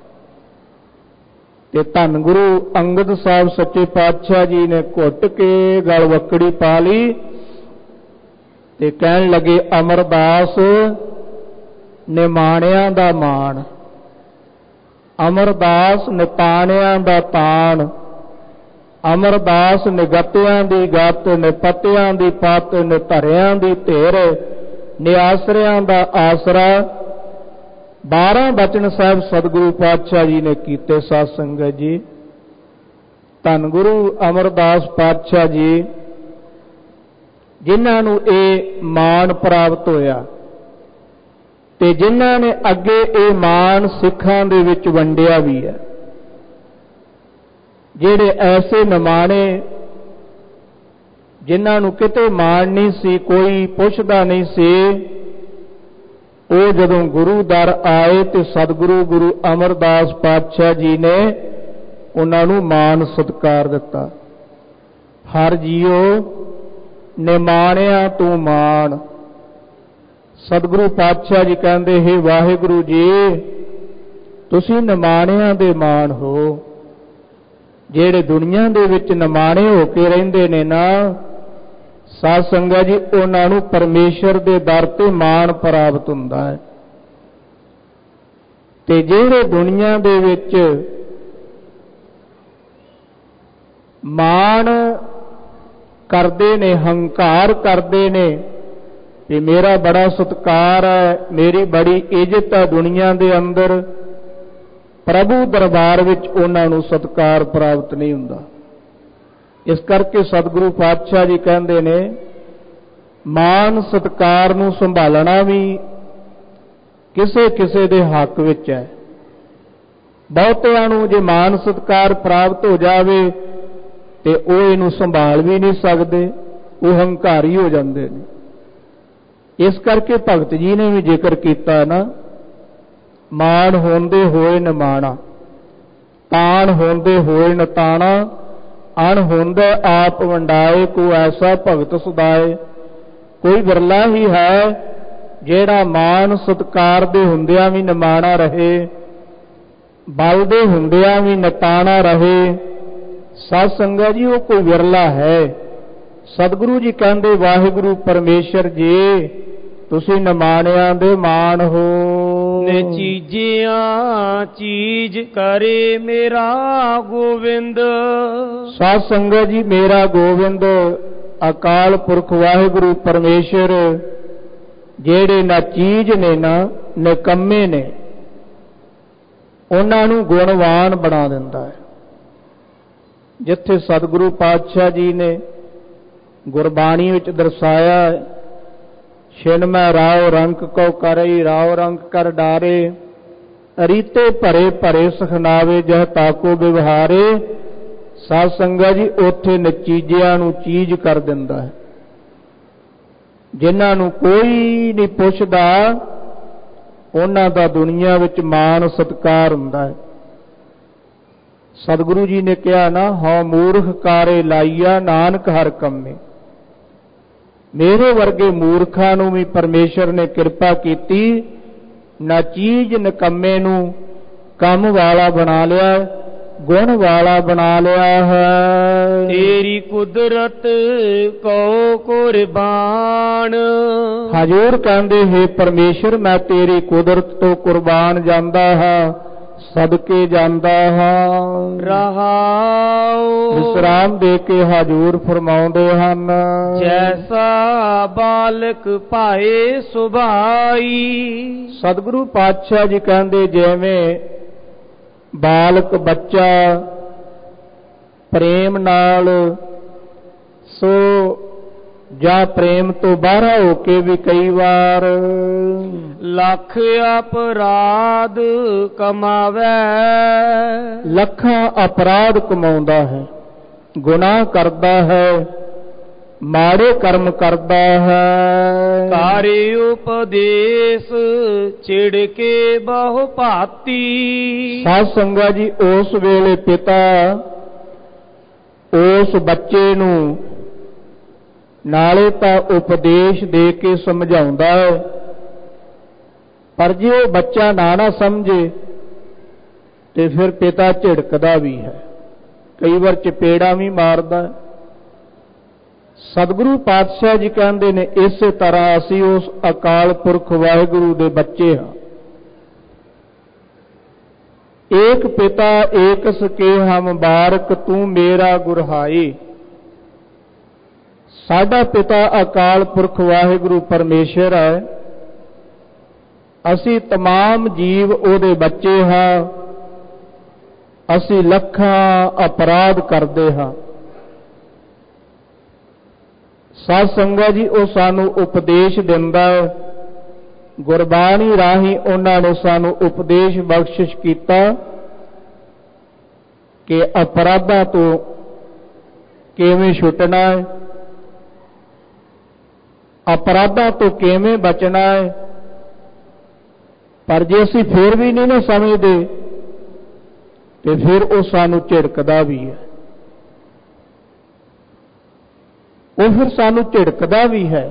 ते धन गुरु अंगद साहब सच्चे पातशाह जी ने घुट के गल वकड़ी पा ली ते कहन लगे अमरदास निमाणिया दा मान, अमरदास निताणिया दा ताण, अमरदास निगतियां दी गत, निपतियां दी पत, निधरियां दी धिर, निआसरियां दा आसरा। बारह बचन साहब सतगुरु पातशाह जी ने कीते। साध संगत जी धन गुरु अमरदास पातशाह जी ਜਿਨ੍ਹਾਂ ਨੂੰ ਇਹ ਮਾਣ ਪ੍ਰਾਪਤ ਹੋਇਆ ਤੇ ਜਿਨ੍ਹਾਂ ਨੇ ਅੱਗੇ ਇਹ ਮਾਣ ਸਿੱਖਾਂ ਦੇ ਵਿੱਚ ਵੰਡਿਆ ਵੀ ਹੈ। ਜਿਹੜੇ ਐਸੇ ਨਿਮਾਣੇ ਜਿਨ੍ਹਾਂ ਨੂੰ ਕਿਤੇ ਮਾਣ ਨਹੀਂ ਸੀ, ਕੋਈ ਪੁੱਛਦਾ ਨਹੀਂ ਸੀ, ਉਹ ਜਦੋਂ ਗੁਰੂ ਦਰ ਆਏ ਤੇ ਸਤਿਗੁਰੂ ਗੁਰੂ ਅਮਰਦਾਸ ਪਾਤਸ਼ਾਹ ਜੀ ਨੇ ਉਹਨਾਂ ਨੂੰ ਮਾਣ ਸਤਿਕਾਰ ਦਿੱਤਾ। ਹਰ ਜੀਓ ਨਿਮਾਣਿਆ ਤੂੰ ਮਾਣ। ਸਤਿਗੁਰੂ ਪਾਤਸ਼ਾਹ ਜੀ ਕਹਿੰਦੇ, ਹੇ ਵਾਹਿਗੁਰੂ ਜੀ, ਤੁਸੀਂ ਨਿਮਾਣਿਆਂ ਦੇ ਮਾਣ ਹੋ। ਜਿਹੜੇ ਦੁਨੀਆ ਦੇ ਵਿੱਚ ਨਿਮਾਣੇ ਹੋ ਕੇ ਰਹਿੰਦੇ ਨੇ ਨਾ ਸਾਧ ਸੰਗਤ ਜੀ, ਉਹਨਾਂ ਨੂੰ ਪਰਮੇਸ਼ਰ ਦੇ ਦਰ ਤੇ ਮਾਣ ਪ੍ਰਾਪਤ ਹੁੰਦਾ ਹੈ। ਤੇ ਜਿਹੜੇ ਦੁਨੀਆ ਦੇ ਵਿੱਚ ਮਾਣ ਕਰਦੇ ਨੇ, ਹੰਕਾਰ ਕਰਦੇ ਨੇ ਕਿ ਮੇਰਾ ਬੜਾ ਸਤਿਕਾਰ ਹੈ, ਮੇਰੀ ਬੜੀ ਇੱਜ਼ਤ ਹੈ ਦੁਨੀਆ ਦੇ ਅੰਦਰ, ਪ੍ਰਭੂ ਦਰਬਾਰ ਵਿੱਚ ਉਹਨਾਂ ਨੂੰ ਸਤਿਕਾਰ ਪ੍ਰਾਪਤ ਨਹੀਂ ਹੁੰਦਾ। ਇਸ ਕਰਕੇ ਸਤਿਗੁਰੂ ਪਾਤਸ਼ਾਹ ਜੀ ਕਹਿੰਦੇ ਨੇ, ਮਾਣ ਸਤਿਕਾਰ ਨੂੰ ਸੰਭਾਲਣਾ ਵੀ ਕਿਸੇ ਕਿਸੇ ਦੇ ਹੱਕ ਵਿੱਚ ਹੈ। ਬਹੁਤਿਆਂ ਨੂੰ ਜੇ ਮਾਣ ਸਤਿਕਾਰ ਪ੍ਰਾਪਤ ਹੋ ਜਾਵੇ ਤੇ ਉਹ ਇਹਨੂੰ ਸੰਭਾਲ ਵੀ ਨਹੀਂ ਸਕਦੇ, ਉਹ ਹੰਕਾਰੀ ਹੋ ਜਾਂਦੇ ਨੇ। ਇਸ ਕਰਕੇ ਭਗਤ ਜੀ ਨੇ ਵੀ ਜ਼ਿਕਰ ਕੀਤਾ ਨਾ, ਮਾਣ ਹੁੰਦੇ ਹੋਏ ਨਿਮਾਣਾ, ਤਾਣ ਹੁੰਦੇ ਹੋਏ ਨਤਾਣਾ, ਅਣ ਹੁੰਦਾ ਆਪ ਵੰਡਾਏ, ਕੋ ਐਸਾ ਭਗਤ ਸੁਦਾਏ। ਕੋਈ ਵਿਰਲਾ ਹੀ ਹੈ ਜਿਹੜਾ ਮਾਣ ਸਤਿਕਾਰ ਦੇ ਹੁੰਦਿਆਂ ਵੀ ਨਿਮਾਣਾ ਰਹੇ, ਬਲ ਦੇ ਹੁੰਦਿਆਂ ਵੀ ਨਤਾਣਾ ਰਹੇ। ਸਾਧ ਸੰਗਤ ਜੀ, ਉਹ ਕੋਈ ਵਿਰਲਾ ਹੈ। ਸਤਿਗੁਰੂ ਜੀ ਕਹਿੰਦੇ, ਵਾਹਿਗੁਰੂ ਪਰਮੇਸ਼ਰ ਜੀ, ਤੁਸੀਂ ਨਿਮਾਣਿਆਂ ਦੇ ਮਾਣ ਹੋ। ਨੇ ਚੀਜ਼ਿਆਂ ਚੀਜ਼ ਕਰੇ ਮੇਰਾ ਗੋਬਿੰਦ। ਸਾਧ ਸੰਗਤ ਜੀ, ਮੇਰਾ ਗੋਬਿੰਦ ਅਕਾਲ ਪੁਰਖ ਵਾਹਿਗੁਰੂ ਪਰਮੇਸ਼ਰ, ਜਿਹੜੇ ਨਾ ਚੀਜ਼ ਨੇ ਨਾ ਨਿਕੰਮੇ ਨੇ, ਉਹਨਾਂ ਨੂੰ ਗੁਣਵਾਨ ਬਣਾ ਦਿੰਦਾ ਹੈ। ਜਿੱਥੇ ਸਤਿਗੁਰੂ ਪਾਤਸ਼ਾਹ ਜੀ ਨੇ ਗੁਰਬਾਣੀ ਵਿੱਚ ਦਰਸਾਇਆ, ਛਿਨ ਮੈਂ ਰਾਉ ਰੰਕ ਕਉ ਕਰਈ, ਰਾਉ ਰੰਕ ਕਰ ਡਾਰੇ, ਰੀਤੇ ਭਰੇ ਭਰੇ ਸਖਨਾਵੇ, ਜਹ ਤਾਕੋ ਵਿਵਹਾਰੇ। ਸਾਧ ਸੰਗਤ ਜੀ, ਉੱਥੇ ਨਚੀਜਿਆਂ ਨੂੰ ਚੀਜ਼ ਕਰ ਦਿੰਦਾ ਹੈ। ਜਿਨ੍ਹਾਂ ਨੂੰ ਕੋਈ ਨਹੀਂ ਪੁੱਛਦਾ, ਉਹਨਾਂ ਦਾ ਦੁਨੀਆ ਵਿੱਚ ਮਾਣ ਸਤਿਕਾਰ ਹੁੰਦਾ ਹੈ। ਸਤਿਗੁਰੂ ਜੀ ਨੇ ਕਿਹਾ ਨਾ, ਹਉ ਮੂਰਖ ਕਾਰੇ ਲਾਈਆ, ਨਾਨਕ ਹਰ ਕੰਮੇ। ਮੇਰੇ ਵਰਗੇ ਮੂਰਖਾਂ ਨੂੰ ਵੀ ਪਰਮੇਸ਼ਰ ਨੇ ਕਿਰਪਾ ਕੀਤੀ, ਨਾ ਚੀਜ਼ ਨਿਕੰਮੇ ਨੂੰ ਕੰਮ ਵਾਲਾ ਬਣਾ ਲਿਆ, ਗੁਣ ਵਾਲਾ ਬਣਾ ਲਿਆ ਹੈ। ਤੇਰੀ ਕੁਦਰਤ ਕੋ ਕੁਰਬਾਨ। ਹਜ਼ੂਰ ਕਹਿੰਦੇ, ਹੈ ਪਰਮੇਸ਼ਰ, ਮੈਂ ਤੇਰੀ ਕੁਦਰਤ ਤੋਂ ਕੁਰਬਾਨ ਜਾਂਦਾ ਹਾਂ, ਸਦਕੇ ਜਾਂਦਾ ਹਾਂ। ਰਹਾਉ ਵਿਸਰਾਮ ਦੇ ਕੇ ਹਜ਼ੂਰ ਫਰਮਾਉਂਦੇ ਹਨ, ਜੈਸਾ ਬਾਲਕ ਭਾਏ ਸੁਭਾਈ। ਸਤਿਗੁਰੂ ਪਾਤਸ਼ਾਹ ਜੀ ਕਹਿੰਦੇ, ਜਿਵੇਂ ਬਾਲਕ ਬੱਚਾ ਪ੍ਰੇਮ ਨਾਲ, ਸੋ ਜਾਂ ਪ੍ਰੇਮ ਤੋਂ ਬਾਹਰ ਹੋ ਕੇ ਵੀ ਕਈ ਵਾਰ ਲੱਖ ਅਪਰਾਧ ਕਮਾਵੇ। ਲੱਖਾਂ ਅਪਰਾਧ ਕਮਾਉਂਦਾ ਹੈ, ਗੁਨਾਹ ਕਰਦਾ ਹੈ, ਮਾੜੇ ਕਰਮ ਕਰਦਾ ਹੈ। ਕਾਰੇ ਉਪਦੇਸ਼ ਛਿੜ ਕੇ ਬਹੁ ਭਾਤੀ। ਸਾਧ ਸੰਗਤ ਜੀ, ਉਸ ਵੇਲੇ ਪਿਤਾ ਉਸ ਬੱਚੇ ਨੂੰ ਨਾਲੇ ਤਾਂ ਉਪਦੇਸ਼ ਦੇ ਕੇ ਸਮਝਾਉਂਦਾ ਹੈ, ਪਰ ਜੇ ਉਹ ਬੱਚਾ ਨਾ ਨਾ ਸਮਝੇ ਤੇ ਫਿਰ ਪਿਤਾ ਝਿੜਕਦਾ ਵੀ ਹੈ, ਕਈ ਵਾਰ ਚਪੇੜਾਂ ਵੀ ਮਾਰਦਾ। ਸਤਿਗੁਰੂ ਪਾਤਸ਼ਾਹ ਜੀ ਕਹਿੰਦੇ ਨੇ, ਇਸੇ ਤਰ੍ਹਾਂ ਅਸੀਂ ਉਸ ਅਕਾਲ ਪੁਰਖ ਵਾਹਿਗੁਰੂ ਦੇ ਬੱਚੇ ਹਾਂ। ਏਕ ਪਿਤਾ ਏਕ ਸਕੇ ਹਮ ਬਾਰਕ, ਤੂੰ ਮੇਰਾ ਗੁਰਹਾਈ। ਸਾਡਾ ਪਿਤਾ ਅਕਾਲ ਪੁਰਖ ਵਾਹਿਗੁਰੂ ਪਰਮੇਸ਼ਰ ਹੈ, ਅਸੀਂ तमाम ਜੀਵ ਉਹਦੇ ਬੱਚੇ ਹਾਂ। ਅਸੀਂ ਲੱਖਾਂ ਅਪਰਾਧ ਕਰਦੇ ਹਾਂ। ਸਾਧ ਸੰਗਤ ਜੀ ਉਹ ਸਾਨੂੰ ਉਪਦੇਸ਼ ਦਿੰਦਾ ਹੈ। ਗੁਰਬਾਣੀ ਰਾਹੀਂ ਉਹਨਾਂ ਨੇ ਸਾਨੂੰ ਉਪਦੇਸ਼ ਬਖਸ਼ਿਸ਼ ਕੀਤਾ ਕਿ ਅਪਰਾਧਾਂ ਤੋਂ ਕਿਵੇਂ ਛੁੱਟਣਾ ਹੈ, ਅਪਰਾਧਾਂ ਤੋਂ ਕਿਵੇਂ ਬਚਣਾ ਹੈ। ਪਰ ਜੇ ਅਸੀਂ ਫਿਰ ਵੀ ਨਹੀਂ ਨਾ ਸਮਝਦੇ ਤੇ ਫਿਰ ਉਹ ਸਾਨੂੰ ਝਿੜਕਦਾ ਵੀ ਹੈ, ਉਹ ਫਿਰ ਸਾਨੂੰ ਝਿੜਕਦਾ ਵੀ ਹੈ।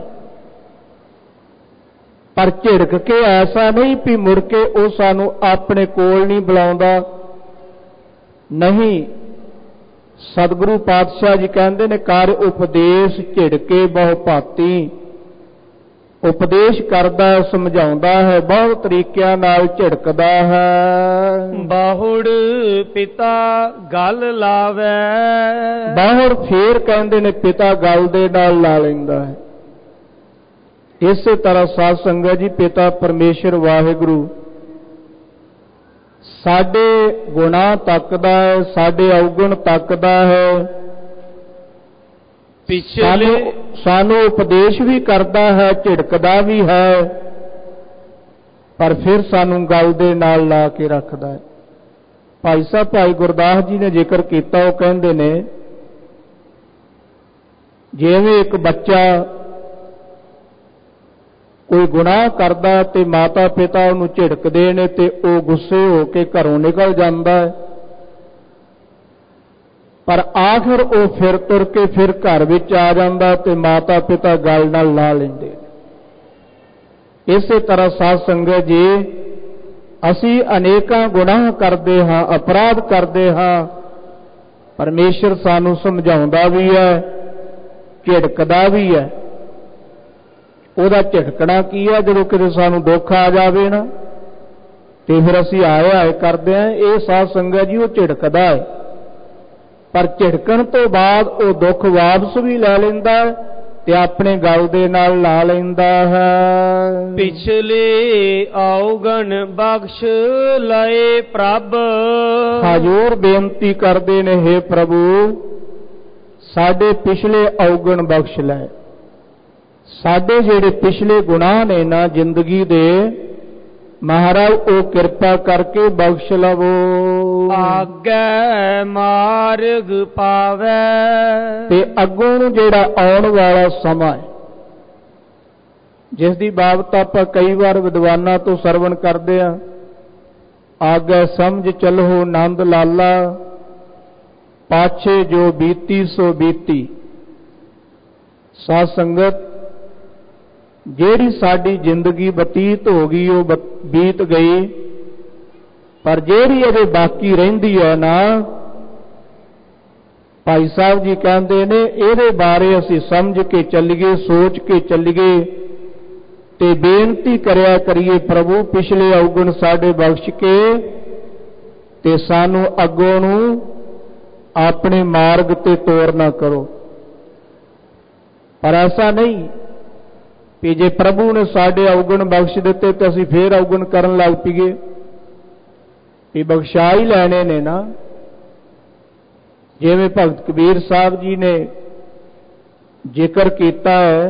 ਪਰ ਝਿੜਕ ਕੇ ਐਸਾ ਨਹੀਂ ਵੀ ਮੁੜ ਕੇ ਉਹ ਸਾਨੂੰ ਆਪਣੇ ਕੋਲ ਨਹੀਂ ਬੁਲਾਉਂਦਾ। ਨਹੀਂ, ਸਤਿਗੁਰੂ ਪਾਤਸ਼ਾਹ ਜੀ ਕਹਿੰਦੇ ਨੇ ਕਰ ਉਪਦੇਸ਼ ਝਿੜਕੇ ਬਹੁ ਭਾਂਤੀ। ਉਪਦੇਸ਼ ਕਰਦਾ ਸਮਝਾਉਂਦਾ ਹੈ, ਬਹੁਤ ਤਰੀਕਿਆਂ ਨਾਲ ਝਿੜਕਦਾ ਹੈ। ਬਾਹੁੜ ਪਿਤਾ ਗਲ ਲਾਵੇ। ਬਾਹੁੜ ਫੇਰ ਕਹਿੰਦੇ ਨੇ ਪਿਤਾ ਗਲ ਦੇ ਨਾਲ ਲਾ ਲੈਂਦਾ ਹੈ। ਇਸੇ ਤਰ੍ਹਾਂ ਸਾਧ ਸੰਗਤ ਜੀ ਪਿਤਾ ਪਰਮੇਸ਼ਰ ਵਾਹਿਗੁਰੂ ਸਾਡੇ ਗੁਨਾਹ ਤੱਕਦਾ ਹੈ, ਸਾਡੇ ਔਗਣ ਤੱਕਦਾ ਹੈ। ਪਿਛਲੇ ਸਾਨੂੰ ਉਪਦੇਸ਼ ਵੀ ਕਰਦਾ ਹੈ, ਝਿੜਕਦਾ ਵੀ ਹੈ, ਪਰ ਫਿਰ ਸਾਨੂੰ ਗਲ ਦੇ ਨਾਲ ਲਾ ਕੇ ਰੱਖਦਾ ਹੈ। ਭਾਈ ਸਾਹਿਬ ਭਾਈ ਗੁਰਦਾਸ ਜੀ ਨੇ ਜ਼ਿਕਰ ਕੀਤਾ, ਉਹ ਕਹਿੰਦੇ ਨੇ ਜਿਵੇਂ ਇੱਕ ਬੱਚਾ ਕੋਈ ਗੁਨਾਹ ਕਰਦਾ ਤੇ ਮਾਤਾ ਪਿਤਾ ਉਹਨੂੰ ਝਿੜਕਦੇ ਨੇ ਤੇ ਉਹ ਗੁੱਸੇ ਹੋ ਕੇ ਘਰੋਂ ਨਿਕਲ ਜਾਂਦਾ ਹੈ, ਪਰ ਆਖਰ ਉਹ ਫਿਰ ਤੁਰ ਕੇ ਫਿਰ ਘਰ ਵਿੱਚ ਆ ਜਾਂਦਾ ਤੇ ਮਾਤਾ ਪਿਤਾ ਗਲ ਨਾਲ ਲਾ ਲੈਂਦੇ ਨੇ। ਇਸੇ ਤਰ੍ਹਾਂ ਸਾਧ ਸੰਗਤ ਜੀ ਅਸੀਂ ਅਨੇਕਾਂ ਗੁਨਾਹ ਕਰਦੇ ਹਾਂ, ਅਪਰਾਧ ਕਰਦੇ ਹਾਂ। ਪਰਮੇਸ਼ਰ ਸਾਨੂੰ ਸਮਝਾਉਂਦਾ ਵੀ ਹੈ, ਝਿੜਕਦਾ ਵੀ ਹੈ। ਉਹਦਾ ਝਿੜਕਣਾ ਕੀ ਹੈ? ਜਦੋਂ ਕਿਤੇ ਸਾਨੂੰ ਦੁੱਖ ਆ ਜਾਵੇ ਨਾ ਤੇ ਫਿਰ ਅਸੀਂ ਆਏ ਆਏ ਕਰਦੇ ਹਾਂ। ਇਹ ਸਾਧ ਸੰਗਤ ਜੀ ਉਹ ਝਿੜਕਦਾ ਹੈ, ਪਰ ਝਿੜਕਣ ਤੋਂ ਬਾਅਦ ਉਹ ਦੁੱਖ ਵਾਪਸ ਵੀ ਲੈ ਲੈਂਦਾ ਹੈ ਤੇ ਆਪਣੇ ਗਲ ਦੇ ਨਾਲ ਲਾ ਲੈਂਦਾ ਹੈ। ਪਿਛਲੇ ਔਗਣ ਬਖਸ਼ ਲਏ ਪ੍ਰਭ। ਹਜ਼ੂਰ ਬੇਨਤੀ ਕਰਦੇ ਨੇ, ਹੇ ਪ੍ਰਭੂ ਸਾਡੇ ਪਿਛਲੇ ਔਗਣ ਬਖਸ਼ ਲੈ। ਸਾਡੇ ਜਿਹੜੇ ਪਿਛਲੇ ਗੁਨਾਹ ਨੇ ਨਾ ਜ਼ਿੰਦਗੀ ਦੇ, ਮਹਾਰਾਜ ਉਹ ਕਿਰਪਾ ਕਰਕੇ ਬਖਸ਼ ਲਵੋ। ਆਗੇ ਮਾਰਗ ਪਾਵੇ। ਤੇ ਅੱਗੋਂ ਨੂੰ ਜਿਹੜਾ ਆਉਣ ਵਾਲਾ ਸਮਾਂ ਹੈ, ਜਿਸ ਦੀ ਬਾਬਤ ਆਪਾਂ ਕਈ ਵਾਰ ਵਿਦਵਾਨਾਂ ਤੋਂ ਸਰਵਣ ਕਰਦੇ ਹਾਂ, ਆਗੇ ਸਮਝ ਚਲੋ ਆਨੰਦ ਲਾਲਾ, ਪਾਛੇ ਜੋ ਬੀਤੀ ਸੋ ਬੀਤੀ। ਸਾਧ ਸੰਗਤ ਜਿਹੜੀ ਸਾਡੀ ਜ਼ਿੰਦਗੀ ਬਤੀਤ ਹੋ ਗਈ ਉਹ ਬੀਤ ਗਈ, ਪਰ ਜਿਹੜੀ ਅਜੇ ਬਾਕੀ ਰਹਿੰਦੀ ਹੈ ਨਾ, ਭਾਈ ਸਾਹਿਬ ਜੀ ਕਹਿੰਦੇ ਨੇ ਇਹਦੇ ਬਾਰੇ ਅਸੀਂ ਸਮਝ ਕੇ ਚੱਲੀਏ, ਸੋਚ ਕੇ ਚੱਲੀਏ ਤੇ ਬੇਨਤੀ ਕਰਿਆ ਕਰੀਏ, ਪ੍ਰਭੂ ਪਿਛਲੇ ਔਗਣ ਸਾਡੇ ਬਖਸ਼ ਕੇ ਤੇ ਸਾਨੂੰ ਅੱਗੋਂ ਨੂੰ ਆਪਣੇ ਮਾਰਗ ਤੇ ਤੋਰਨਾ ਕਰੋ। ਪਰ ਐਸਾ ਨਹੀਂ ਕਿ ਜੇ ਪ੍ਰਭੂ ਨੇ ਸਾਡੇ ਔਗਣ ਬਖਸ਼ ਦਿੱਤੇ ਤਾਂ ਅਸੀਂ ਫੇਰ ਔਗਣ ਕਰਨ ਲੱਗ ਪਈਏ। ਇਹ ਬਖਸ਼ਾ ਹੀ ਲੈਣੇ ਨੇ ਨਾ। ਜਿਵੇਂ ਭਗਤ ਕਬੀਰ ਸਾਹਿਬ ਜੀ ਨੇ ਜ਼ਿਕਰ ਕੀਤਾ ਹੈ,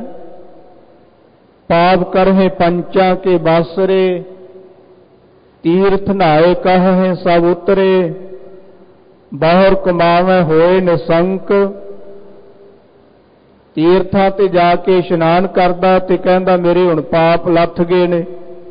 ਪਾਪ ਕਰਹਿ ਪੰਚਾਂ ਕੇ ਬਾਸਰੇ, ਤੀਰਥ ਨਹਾਏ ਕਹਹਿ ਸਭ ਉਤਰੇ, ਬਾਹਰ ਕਮਾਵੇ ਹੋਏ ਨਿਸੰਕ। ਤੀਰਥਾਂ ਤੇ ਜਾ ਕੇ ਇਸ਼ਨਾਨ ਕਰਦਾ ਤੇ ਕਹਿੰਦਾ ਮੇਰੇ ਹੁਣ ਪਾਪ ਲੱਥ ਗਏ ਨੇ,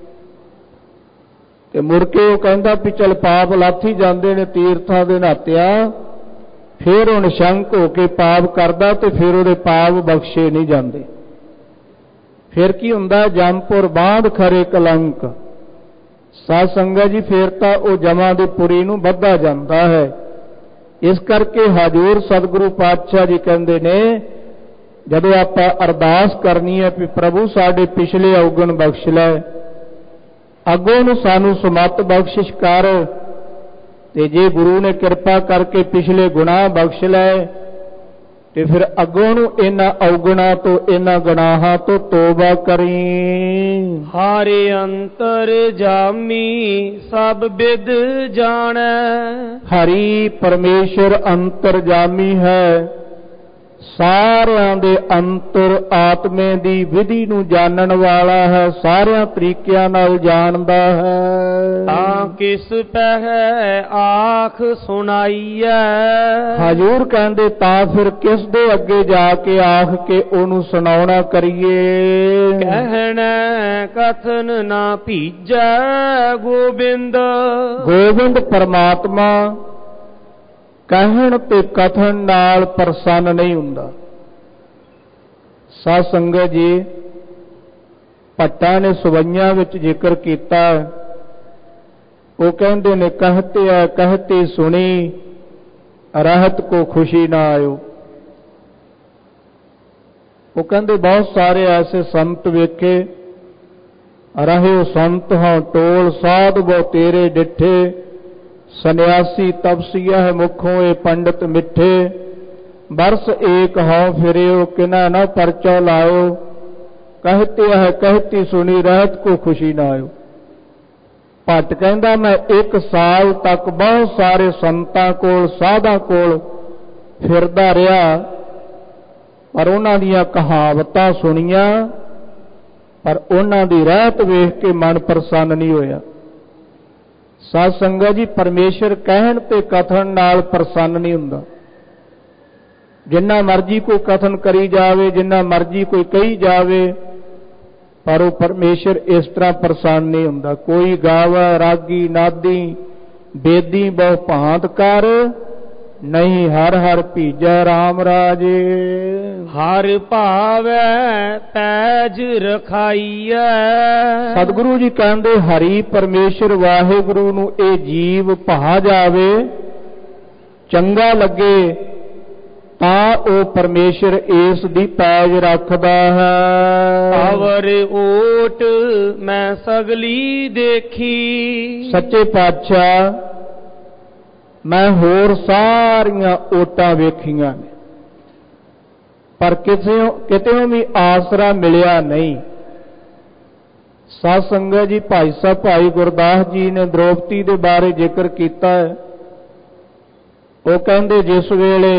ਤੇ ਮੁੜ ਕੇ ਉਹ ਕਹਿੰਦਾ ਵੀ ਚਲ ਪਾਪ ਲੱਥ ਹੀ ਜਾਂਦੇ ਨੇ ਤੀਰਥਾਂ ਦੇ ਨਾਤਿਆ, ਫਿਰ ਹੁਣ ਸ਼ੰਕ ਹੋ ਕੇ ਪਾਪ ਕਰਦਾ ਤੇ ਫਿਰ ਉਹਦੇ ਪਾਪ ਬਖਸ਼ੇ ਨਹੀਂ ਜਾਂਦੇ। ਫਿਰ ਕੀ ਹੁੰਦਾ? ਜਮਪੁਰ ਬਾਂਧ ਖਰੇ ਕਲੰਕ। ਸਾਧ ਸੰਗਤ ਜੀ ਫਿਰ ਤਾਂ ਉਹ ਜਮਾਂ ਦੀ ਪੁਰੀ ਨੂੰ ਵੱਧਦਾ ਜਾਂਦਾ ਹੈ। ਇਸ ਕਰਕੇ ਹਜ਼ੂਰ ਸਤਿਗੁਰੂ ਪਾਤਸ਼ਾਹ ਜੀ ਕਹਿੰਦੇ ਨੇ ਜਦੋਂ ਆਪਾਂ ਅਰਦਾਸ ਕਰਨੀ ਹੈ ਵੀ ਪ੍ਰਭੂ ਸਾਡੇ ਪਿਛਲੇ ਔਗਣ ਬਖਸ਼ ਲੈ, ਅੱਗੋਂ ਨੂੰ ਸਾਨੂੰ ਸਮੱਤ ਬਖਸ਼ਿਸ਼ ਕਰ, ਤੇ ਜੇ ਗੁਰੂ ਨੇ ਕਿਰਪਾ ਕਰਕੇ ਪਿਛਲੇ ਗੁਨਾਹ ਬਖਸ਼ ਲੈ ਤੇ ਫਿਰ ਅੱਗੋਂ ਨੂੰ ਇਹਨਾਂ ਔਗਣਾਂ ਤੋਂ, ਇਹਨਾਂ ਗੁਨਾਹਾਂ ਤੋਂ ਤੋਬਾ ਕਰੀ। ਹਾਰੇ ਅੰਤਰ ਜਾਮੀ ਸਭ ਬਿਦ ਜਾਣੈ। ਹਰੀ ਪਰਮੇਸ਼ਰ ਅੰਤਰ ਜਾਮੀ ਹੈ, ਸਾਰਿਆਂ ਦੇ ਅੰਤਰ ਆਤਮੇ ਦੀ ਵਿਧੀ ਨੂੰ ਜਾਣਨ ਵਾਲਾ ਹੈ, ਸਾਰਿਆਂ ਤਰੀਕਿਆਂ ਨਾਲ ਜਾਣਦਾ ਹੈ। ਤਾਂ ਕਿਸ ਪਹਿ ਆਖ ਸੁਣਾਈਐ। ਹਜ਼ੂਰ ਕਹਿੰਦੇ ਤਾਂ ਫਿਰ ਕਿਸ ਦੇ ਅੱਗੇ ਜਾ ਕੇ ਆਖ ਕੇ ਉਹਨੂੰ ਸੁਣਾਉਣਾ ਕਰੀਏ। ਕਹਿਣਾ ਕਥਨ ਨਾ ਭੀਜੈ ਗੋਬਿੰਦ। ਗੋਬਿੰਦ ਪਰਮਾਤਮਾ ਕਹਿਣ ਤੇ ਕਥਨ ਨਾਲ ਪ੍ਰਸੰਨ ਨਹੀਂ ਹੁੰਦਾ। ਸਾਧ ਸੰਗਤ ਜੀ, ਭੱਟਾਂ ਨੇ ਸਵਈਆਂ ਵਿੱਚ ਜ਼ਿਕਰ ਕੀਤਾ। ਉਹ ਕਹਿੰਦੇ ਨੇ ਕਹਤੇ ਹੈ ਕਹਤੇ ਸੁਣੀ ਰਹਿਤ ਕੋ ਖੁਸ਼ੀ ਨਾ ਆਇਓ। ਉਹ ਕਹਿੰਦੇ ਬਹੁਤ ਸਾਰੇ ਐਸੇ ਸੰਤ ਵੇਖੇ, ਰਹਿਓ ਸੰਤ ਹਾਂ ਟੋਲ ਸਾਧ ਬਹੁ ਤੇਰੇ ਡਿੱਠੇ, ਸੰਨਿਆਸੀ ਤਪਸੀਆ ਹੈ ਮੁਖੋਂ ਇਹ ਪੰਡਤ ਮਿੱਠੇ, ਬਰਸ ਏਕ ਹਉ ਫਿਰਿਓ ਕਿਨਾ ਨਾ ਪਰਚਾ ਲਾਇਓ, ਕਹਤੇ ਹੈ ਕਹਤੀ ਸੁਣੀ ਰਹਿਤ ਕੋ ਖੁਸ਼ੀ ਨਾ ਆਇਓ। ਭੱਟ ਕਹਿੰਦਾ ਮੈਂ ਇੱਕ ਸਾਲ ਤੱਕ ਬਹੁਤ ਸਾਰੇ ਸੰਤਾਂ ਕੋਲ ਸਾਧਾਂ ਕੋਲ ਫਿਰਦਾ ਰਿਹਾ, ਪਰ ਉਹਨਾਂ ਦੀਆਂ ਕਹਾਵਤਾਂ ਸੁਣੀਆਂ, ਪਰ ਉਹਨਾਂ ਦੀ ਰਹਿਤ ਵੇਖ ਕੇ ਮਨ ਪ੍ਰਸੰਨ ਨਹੀਂ ਹੋਇਆ। ਸਾਧ ਸੰਗਤ ਜੀ, ਪਰਮੇਸ਼ਰ ਕਹਿਣ ਤੇ ਕਥਨ ਨਾਲ ਪ੍ਰਸੰਨ ਨਹੀਂ ਹੁੰਦਾ। ਜਿੰਨਾ ਮਰਜੀ ਕੋਈ ਕਥਨ ਕਰੀ ਜਾਵੇ, ਜਿੰਨਾ ਮਰਜੀ ਕੋਈ ਕਹੀ ਜਾਵੇ, ਪਰ ਉਹ ਪਰਮੇਸ਼ਰ ਇਸ ਤਰ੍ਹਾਂ ਪ੍ਰਸੰਨ ਨਹੀਂ ਹੁੰਦਾ। ਕੋਈ ਗਾਵੇ ਰਾਗੀ ਨਾਦੀ ਬੇਦੀ ਬਹੁ ਭਾਂਤ ਕਰ, ਨਹੀਂ ਹਰ ਹਰ ਭੀਜੈ ਰਾਮ ਰਾਜੇ। ਹਰ ਭਾਵੈ ਪੈਜ ਰਖਾਈਐ। ਸਤਿਗੁਰੂ ਜੀ ਕਹਿੰਦੇ ਹਰੀ ਪਰਮੇਸ਼ਰ ਵਾਹਿਗੁਰੂ ਨੂੰ ਇਹ ਜੀਵ ਭਾ ਜਾਵੇ, ਚੰਗਾ ਲੱਗੇ, ਤਾਂ ਉਹ ਪਰਮੇਸ਼ਰ ਇਸ ਦੀ ਪੈਜ ਰੱਖਦਾ ਹੈ। ਅਵਰ ਓਟ ਮੈਂ ਸਗਲੀ ਦੇਖੀ। ਸੱਚੇ ਪਾਤਸ਼ਾਹ, ਮੈਂ ਹੋਰ ਸਾਰੀਆਂ ਓਟਾਂ ਵੇਖੀਆਂ ਨੇ, ਪਰ ਕਿਸੇ ਕਿਤੇ ਵੀ ਆਸਰਾ ਮਿਲਿਆ ਨਹੀਂ। ਸਾਧ ਸੰਗਤ ਜੀ, ਭਾਈ ਸਾਹਿਬ ਭਾਈ ਗੁਰਦਾਸ ਜੀ ਨੇ ਦ੍ਰੋਪਦੀ ਦੇ ਬਾਰੇ ਜ਼ਿਕਰ ਕੀਤਾ ਹੈ। ਉਹ ਕਹਿੰਦੇ ਜਿਸ ਵੇਲੇ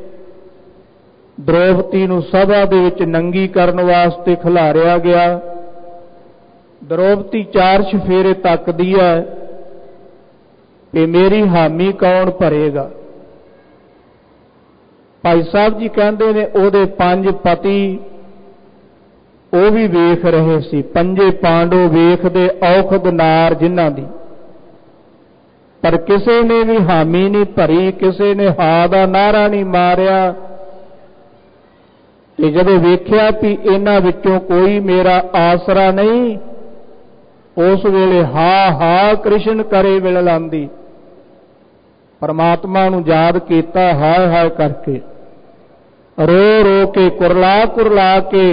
ਦ੍ਰੋਪਦੀ ਨੂੰ ਸਭਾ ਦੇ ਵਿੱਚ ਨੰਗੀ ਕਰਨ ਵਾਸਤੇ ਖਿਲਾਰਿਆ ਗਿਆ, ਦ੍ਰੋਪਦੀ ਚਾਰ ਚੁਫੇਰੇ ਤੱਕਦੀ ਹੈ ਕਿ ਮੇਰੀ ਹਾਮੀ ਕੌਣ ਭਰੇਗਾ। ਭਾਈ ਸਾਹਿਬ ਜੀ ਕਹਿੰਦੇ ਨੇ ਉਹਦੇ ਪੰਜ ਪਤੀ ਉਹ ਵੀ ਵੇਖ ਰਹੇ ਸੀ, ਪੰਜੇ ਪਾਂਡੋ ਵੇਖਦੇ ਔਖਦ ਨਾਰ ਜਿਨ੍ਹਾਂ ਦੀ, ਪਰ ਕਿਸੇ ਨੇ ਵੀ ਹਾਮੀ ਨਹੀਂ ਭਰੀ, ਕਿਸੇ ਨੇ ਹਾਂ ਦਾ ਨਾਰਾ ਨਹੀਂ ਮਾਰਿਆ। ਤੇ ਜਦੋਂ ਵੇਖਿਆ ਵੀ ਇਹਨਾਂ ਵਿੱਚੋਂ ਕੋਈ ਮੇਰਾ ਆਸਰਾ ਨਹੀਂ, ਉਸ ਵੇਲੇ ਹਾ ਹਾ ਕ੍ਰਿਸ਼ਨ ਕਰੇ ਵਿਲ ਲਾਂਦੀ, ਪਰਮਾਤਮਾ ਨੂੰ ਯਾਦ ਕੀਤਾ, ਹਾਏ ਹਾਏ ਕਰਕੇ, ਰੋ ਰੋ ਕੇ ਕੁਰਲਾ ਕੁਰਲਾ ਕੇ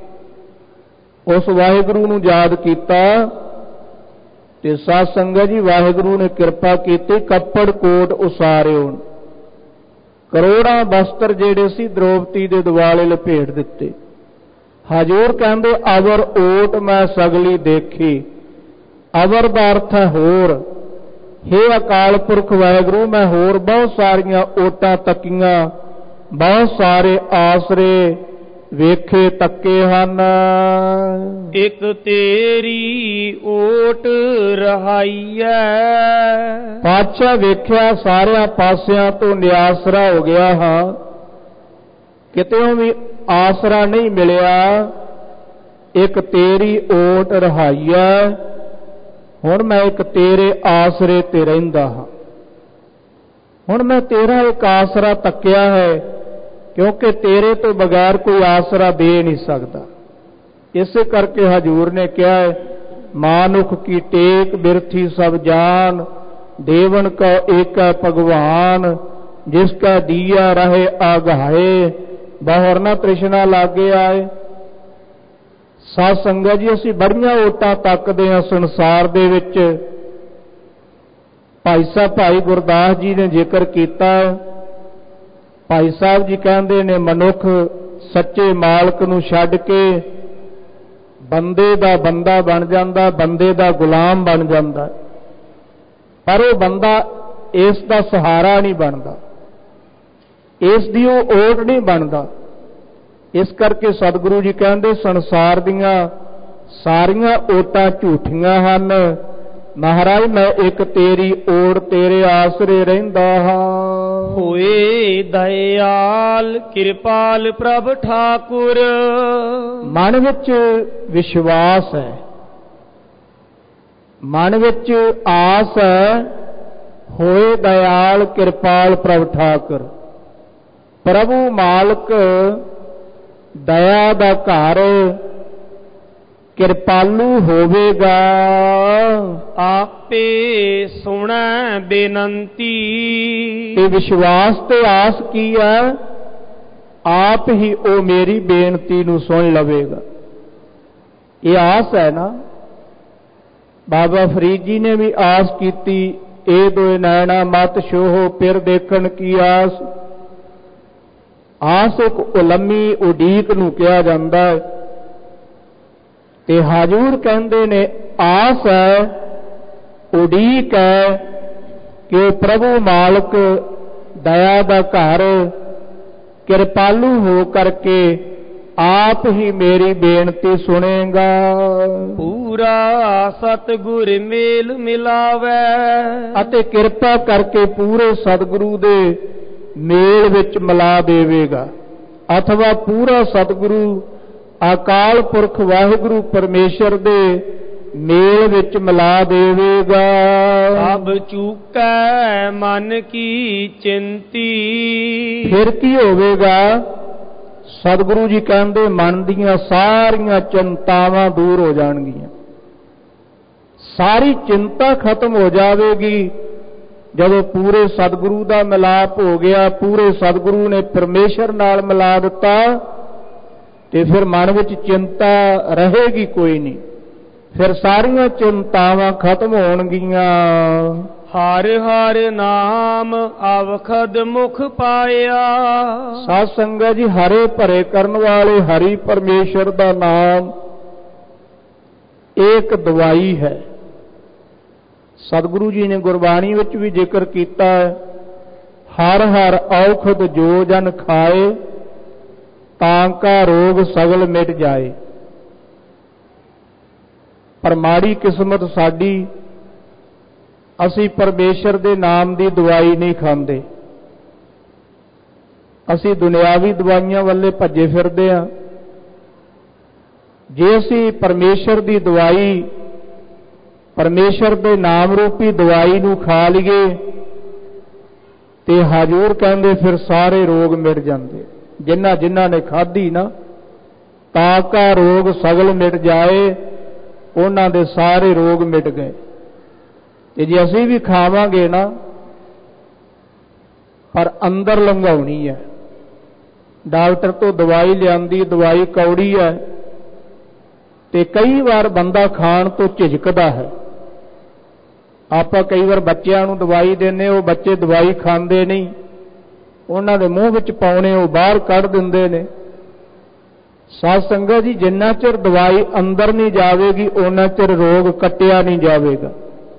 ਉਸ ਵਾਹਿਗੁਰੂ ਨੂੰ ਯਾਦ ਕੀਤਾ। ਤੇ ਸਾਧ ਸੰਗਤ ਜੀ, ਵਾਹਿਗੁਰੂ ਨੇ ਕਿਰਪਾ ਕੀਤੀ, ਕੱਪੜ ਕੋਟ ਉਸਾਰਿਓ, ਕਰੋੜਾਂ ਬਸਤਰ ਜਿਹੜੇ ਸੀ ਦ੍ਰੋਪਦੀ ਦੇ ਦੁਆਲੇ ਲਪੇਟ ਦਿੱਤੇ। ਹਜ਼ੂਰ ਕਹਿੰਦੇ ਅਵਰ ਓਟ ਮੈਂ ਸਗਲੀ ਦੇਖੀ। ਅਵਰ ਦਾ ਅਰਥ ਹੈ ਹੋਰ। ਹੇ ਅਕਾਲ ਪੁਰਖ ਵਾਹਿਗੁਰੂ, ਮੈਂ ਹੋਰ ਬਹੁਤ ਸਾਰੀਆਂ ਓਟਾਂ ਤੱਕੀਆਂ, ਬਹੁਤ ਸਾਰੇ ਆਸਰੇ ਵੇਖੇ ਤੱਕੇ ਹਨ। ਇੱਕ ਤੇਰੀ ਓਟ ਰਹਾਈਐ। ਪਾਤਸ਼ਾਹ ਵੇਖਿਆ ਸਾਰਿਆਂ ਪਾਸਿਆਂ ਤੋਂ ਨਿਆਸਰਾ ਹੋ ਗਿਆ ਹਾਂ, ਕਿਤੇੋਂ ਵੀ ਆਸਰਾ ਨਹੀਂ ਮਿਲਿਆ। ਇੱਕ ਤੇਰੀ ਓਟ ਰਹਾਈਐ, ਹੁਣ ਮੈਂ ਇੱਕ ਤੇਰੇ ਆਸਰੇ ਤੇ ਰਹਿੰਦਾ ਹਾਂ। ਹੁਣ ਮੈਂ ਤੇਰਾ ਇੱਕ ਆਸਰਾ ਤੱਕਿਆ ਹੈ, ਕਿਉਂਕਿ ਤੇਰੇ ਤੋਂ ਬਗੈਰ ਕੋਈ ਆਸਰਾ ਦੇ ਨਹੀਂ ਸਕਦਾ। ਇਸੇ ਕਰਕੇ ਹਜ਼ੂਰ ਨੇ ਕਿਹਾ ਹੈ, ਮਾਨੁਖ ਕੀ ਟੇਕ ਬਿਰਥੀ ਸਭ ਜਾਨ, ਦੇਵਨ ਕਾ ਏਕੈ ਭਗਵਾਨ, ਜਿਸ ਕਾ ਦੀਆ ਰਹੇ ਆਗਾਏ, ਬਹੁਰ ਨਾ ਤ੍ਰਿਸ਼ਨਾ ਲਾਗੇ ਆਏ। ਸਾਧ ਸੰਗਤ ਜੀ, ਅਸੀਂ ਬੜੀਆਂ ਓਟਾਂ ਤੱਕਦੇ ਹਾਂ ਸੰਸਾਰ ਦੇ ਵਿੱਚ। ਭਾਈ ਸਾਹਿਬ ਭਾਈ ਗੁਰਦਾਸ ਜੀ ਨੇ ਜ਼ਿਕਰ ਕੀਤਾ। ਭਾਈ ਸਾਹਿਬ ਜੀ ਕਹਿੰਦੇ ਨੇ ਮਨੁੱਖ ਸੱਚੇ ਮਾਲਕ ਨੂੰ ਛੱਡ ਕੇ ਬੰਦੇ ਦਾ ਬੰਦਾ ਬਣ ਜਾਂਦਾ, ਬੰਦੇ ਦਾ ਗੁਲਾਮ ਬਣ ਜਾਂਦਾ, ਪਰ ਉਹ ਬੰਦਾ ਇਸ ਦਾ ਸਹਾਰਾ ਨਹੀਂ ਬਣਦਾ, ਇਸ ਦੀ ਉਹ ਓਟ ਨਹੀਂ ਬਣਦਾ। ਇਸ ਕਰਕੇ ਸਤਿਗੁਰੂ ਜੀ ਕਹਿੰਦੇ ਸੰਸਾਰ ਦੀਆਂ ਸਾਰੀਆਂ ਓਟਾਂ ਝੂਠੀਆਂ ਹਨ। ਮਹਾਰਾਜ ਮੈਂ ਇੱਕ ਤੇਰੀ ਓਟ ਤੇਰੇ ਆਸਰੇ ਰਹਿੰਦਾ ਹਾਂ। ਹੋਏ ਦਇਆਲ ਕਿਰਪਾਲ ਪ੍ਰਭ ਠਾਕੁਰ। ਮਨ ਵਿੱਚ ਵਿਸ਼ਵਾਸ ਹੈ, ਮਨ ਵਿੱਚ ਆਸ ਹੈ। ਹੋਏ ਦਇਆਲ ਕਿਰਪਾਲ ਪ੍ਰਭ ਠਾਕੁਰ। ਪ੍ਰਭੂ ਮਾਲਕ ਦਇਆ ਦਾ ਘਰ ਕਿਰਪਾਲੂ ਹੋਵੇਗਾ। ਆਪੇ ਸੁਣੈ ਬੇਨੰਤੀ। ਇਹ ਵਿਸ਼ਵਾਸ ਤੇ ਆਸ ਕੀ ਹੈ? ਆਪ ਹੀ ਉਹ ਮੇਰੀ ਬੇਨਤੀ ਨੂੰ ਸੁਣ ਲਵੇਗਾ। ਇਹ ਆਸ ਹੈ ਨਾ। ਬਾਬਾ ਫਰੀਦ ਜੀ ਨੇ ਵੀ ਆਸ ਕੀਤੀ, ਇਹ ਦੋਏ ਨੈਣਾ ਮਤ ਛੋਹੋ ਫਿਰ ਦੇਖਣ ਕੀ ਆਸ। ਆਸ ਇੱਕ ਉਲੰਮੀ ਉਡੀਕ ਨੂੰ ਕਿਹਾ ਜਾਂਦਾ ਹੈ, ਤੇ ਹਜ਼ੂਰ ਕਹਿੰਦੇ ਨੇ ਆਸ ਹੈ, ਉਡੀਕ ਹੈ ਕਿ ਉਹ ਪ੍ਰਭੂ ਮਾਲਕ ਦਇਆ ਦਾ ਘਰ ਕਿਰਪਾਲੂ ਹੋ ਕਰਕੇ ਆਪ ਹੀ ਮੇਰੀ ਬੇਨਤੀ ਸੁਣੇਗਾ। ਪੂਰਾ ਸਤਿਗੁਰ ਮੇਲ ਮਿਲਾਵੇ। ਅਤੇ ਕਿਰਪਾ ਕਰਕੇ ਪੂਰੇ ਸਤਿਗੁਰੂ ਦੇ ਮੇਲ ਵਿੱਚ ਮਿਲਾ ਦੇਵੇਗਾ। ਅਥਵਾ ਪੂਰਾ ਸਤਿਗੁਰੂ ਅਕਾਲ ਪੁਰਖ ਵਾਹਿਗੁਰੂ ਪਰਮੇਸ਼ਰ ਦੇ ਮੇਲ ਵਿੱਚ ਮਿਲਾ ਦੇਵੇਗਾ। ਸਭ ਚੂਕੈ ਮਨ ਕੀ ਚਿੰਤੀ। ਫਿਰ ਕੀ ਹੋਵੇਗਾ? ਸਤਿਗੁਰੂ ਜੀ ਕਹਿੰਦੇ ਮਨ ਦੀਆਂ ਸਾਰੀਆਂ ਚਿੰਤਾਵਾਂ ਦੂਰ ਹੋ ਜਾਣਗੀਆਂ। ਸਾਰੀ ਚਿੰਤਾ ਖਤਮ ਹੋ ਜਾਵੇਗੀ। ਜਦੋਂ ਪੂਰੇ ਸਤਿਗੁਰੂ ਦਾ ਮਿਲਾਪ ਹੋ ਗਿਆ, ਪੂਰੇ ਸਤਿਗੁਰੂ ਨੇ ਪਰਮੇਸ਼ਰ ਨਾਲ ਮਿਲਾ ਦਿੱਤਾ, ਤੇ ਫਿਰ ਮਨ ਵਿੱਚ ਚਿੰਤਾ ਰਹੇਗੀ ਕੋਈ ਨਹੀਂ। ਫਿਰ ਸਾਰੀਆਂ ਚਿੰਤਾਵਾਂ ਖਤਮ ਹੋਣਗੀਆਂ। ਹਰ ਹਰ ਨਾਮ ਅਵਖਦ ਮੁਖ ਪਾਇਆ। ਸਾਧ ਸੰਗਤ ਜੀ, ਹਰੇ ਭਰੇ ਕਰਨ ਵਾਲੇ ਹਰੀ ਪਰਮੇਸ਼ਰ ਦਾ ਨਾਮ ਇੱਕ ਦਵਾਈ ਹੈ। ਸਤਿਗੁਰੂ ਜੀ ਨੇ ਗੁਰਬਾਣੀ ਵਿੱਚ ਵੀ ਜ਼ਿਕਰ ਕੀਤਾ ਹੈ, ਹਰ ਹਰ ਔਖਦ ਜੋ ਜਨ ਖਾਏ ਤਾਂ ਕਾ ਰੋਗ ਸਗਲ ਮਿਟ ਜਾਏ। ਪਰ ਮਾੜੀ ਕਿਸਮਤ ਸਾਡੀ, ਅਸੀਂ ਪਰਮੇਸ਼ਰ ਦੇ ਨਾਮ ਦੀ ਦਵਾਈ ਨਹੀਂ ਖਾਂਦੇ। ਅਸੀਂ ਦੁਨਿਆਵੀ ਦਵਾਈਆਂ ਵੱਲੇ ਭੱਜੇ ਫਿਰਦੇ ਹਾਂ। ਜੇ ਅਸੀਂ ਪਰਮੇਸ਼ਰ ਦੀ ਦਵਾਈ, ਪਰਮੇਸ਼ਰ ਦੇ ਨਾਮ ਰੂਪੀ ਦਵਾਈ ਨੂੰ ਖਾ ਲਈਏ, ਤੇ ਹਜ਼ੂਰ ਕਹਿੰਦੇ ਫਿਰ ਸਾਰੇ ਰੋਗ ਮਿਟ ਜਾਂਦੇ। ਜਿਨ੍ਹਾਂ ਜਿਨ੍ਹਾਂ ਨੇ ਖਾਧੀ ਨਾ, ਤਾਂ ਕਾ ਰੋਗ ਸਗਲ ਮਿਟ ਜਾਏ, ਉਹਨਾਂ ਦੇ ਸਾਰੇ ਰੋਗ ਮਿਟ ਗਏ। ਤੇ ਜੇ ਅਸੀਂ ਵੀ ਖਾਵਾਂਗੇ ਨਾ, ਪਰ ਅੰਦਰ ਲੰਘਾਉਣੀ ਹੈ। ਡਾਕਟਰ ਤੋਂ ਦਵਾਈ ਲਿਆਂਦੀ, ਦਵਾਈ ਕੌੜੀ ਹੈ, ਤੇ ਕਈ ਵਾਰ ਬੰਦਾ ਖਾਣ ਤੋਂ ਝਿਜਕਦਾ ਹੈ। ਆਪਾਂ ਕਈ ਵਾਰ ਬੱਚਿਆਂ ਨੂੰ ਦਵਾਈ ਦਿੰਦੇ, ਉਹ ਬੱਚੇ ਦਵਾਈ ਖਾਂਦੇ ਨਹੀਂ, ਉਹਨਾਂ ਦੇ ਮੂੰਹ ਵਿੱਚ ਪਾਉਣੇ ਉਹ ਬਾਹਰ ਕੱਢ ਦਿੰਦੇ ਨੇ। ਸਾਧ ਸੰਗਤ ਜੀ, ਜਿੰਨਾ ਚਿਰ ਦਵਾਈ ਅੰਦਰ ਨਹੀਂ ਜਾਵੇਗੀ, ਉਹਨਾਂ ਚਿਰ ਰੋਗ ਕੱਟਿਆ ਨਹੀਂ ਜਾਵੇਗਾ।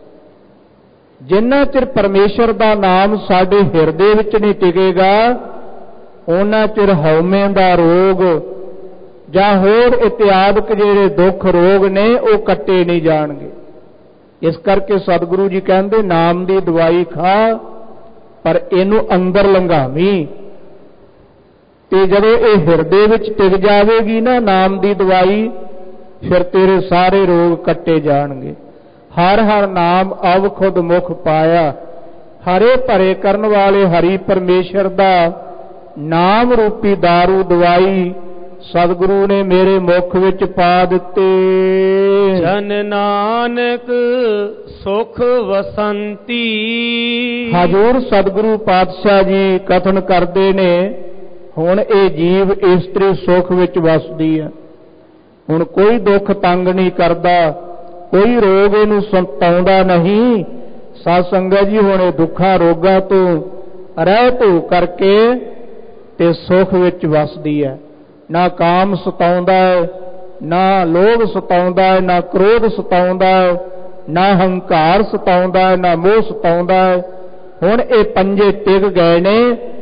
ਜਿੰਨਾ ਚਿਰ ਪਰਮੇਸ਼ਰ ਦਾ ਨਾਮ ਸਾਡੇ ਹਿਰਦੇ ਵਿੱਚ ਨਹੀਂ ਟਿਕੇਗਾ, ਉਹਨਾਂ ਚਿਰ ਹਉਮੈ ਦਾ ਰੋਗ ਜਾਂ ਹੋਰ ਇਤਿਆਦਿਕ ਜਿਹੜੇ ਦੁੱਖ ਰੋਗ ਨੇ, ਉਹ ਕੱਟੇ ਨਹੀਂ ਜਾਣਗੇ। ਇਸ ਕਰਕੇ ਸਤਿਗੁਰੂ ਜੀ ਕਹਿੰਦੇ ਨਾਮ ਦੀ ਦਵਾਈ ਖਾ, ਪਰ ਇਹਨੂੰ ਅੰਦਰ ਲੰਘਾਵੀਂ। ਤੇ ਜਦੋਂ ਇਹ ਹਿਰਦੇ ਵਿੱਚ ਟਿਕ ਜਾਵੇਗੀ ਨਾ ਨਾਮ ਦੀ ਦਵਾਈ, ਫਿਰ ਤੇਰੇ ਸਾਰੇ ਰੋਗ ਕੱਟੇ ਜਾਣਗੇ। ਹਰ ਹਰ ਨਾਮ ਅਵਖੁਦ ਮੁਖ ਪਾਇਆ। ਹਰੇ ਭਰੇ ਕਰਨ ਵਾਲੇ ਹਰੀ ਪਰਮੇਸ਼ਰ ਦਾ ਨਾਮ ਰੂਪੀ ਦਾਰੂ ਦਵਾਈ ਸਤਿਗੁਰੂ ਨੇ ਮੇਰੇ ਮੁਖ ਵਿੱਚ ਪਾ ਦਿੱਤੇ। ਜਨ ਨਾਨਕ ਸੁਖ ਵਸੰਤੀ। ਹਜ਼ੂਰ ਸਤਿਗੁਰੂ ਪਾਤਸ਼ਾਹ ਜੀ ਕਥਨ ਕਰਦੇ ਨੇ, ਹੁਣ ਇਹ ਜੀਵ ਇਸਤਰੀ ਸੁਖ ਵਿੱਚ ਵਸਦੀ ਹੈ। ਹੁਣ ਕੋਈ ਦੁੱਖ ਤੰਗ ਨਹੀਂ ਕਰਦਾ, ਕੋਈ ਰੋਗ ਇਹਨੂੰ ਸਤਾਉਂਦਾ ਨਹੀਂ। ਸਾਧ ਸੰਗਤ ਜੀ, ਹੁਣ ਇਹ ਦੁੱਖਾਂ ਰੋਗਾਂ ਤੋਂ ਰਹਿਤ ਹੋ ਕਰਕੇ ਤੇ ਸੁਖ ਵਿੱਚ ਵਸਦੀ ਹੈ। ਨਾ ਕਾਮ ਸਤਾਉਂਦਾ ਹੈ, ਨਾ ਲੋਭ ਸਤਾਉਂਦਾ ਹੈ, ਨਾ ਕ੍ਰੋਧ ਸਤਾਉਂਦਾ ਹੈ, ਨਾ ਹੰਕਾਰ ਸਤਾਉਂਦਾ ਹੈ, ਨਾ ਮੋਹ ਸਤਾਉਂਦਾ ਹੈ। ਹੁਣ ਇਹ ਪੰਜੇ ਟਿਕ ਗਏ ਨੇ,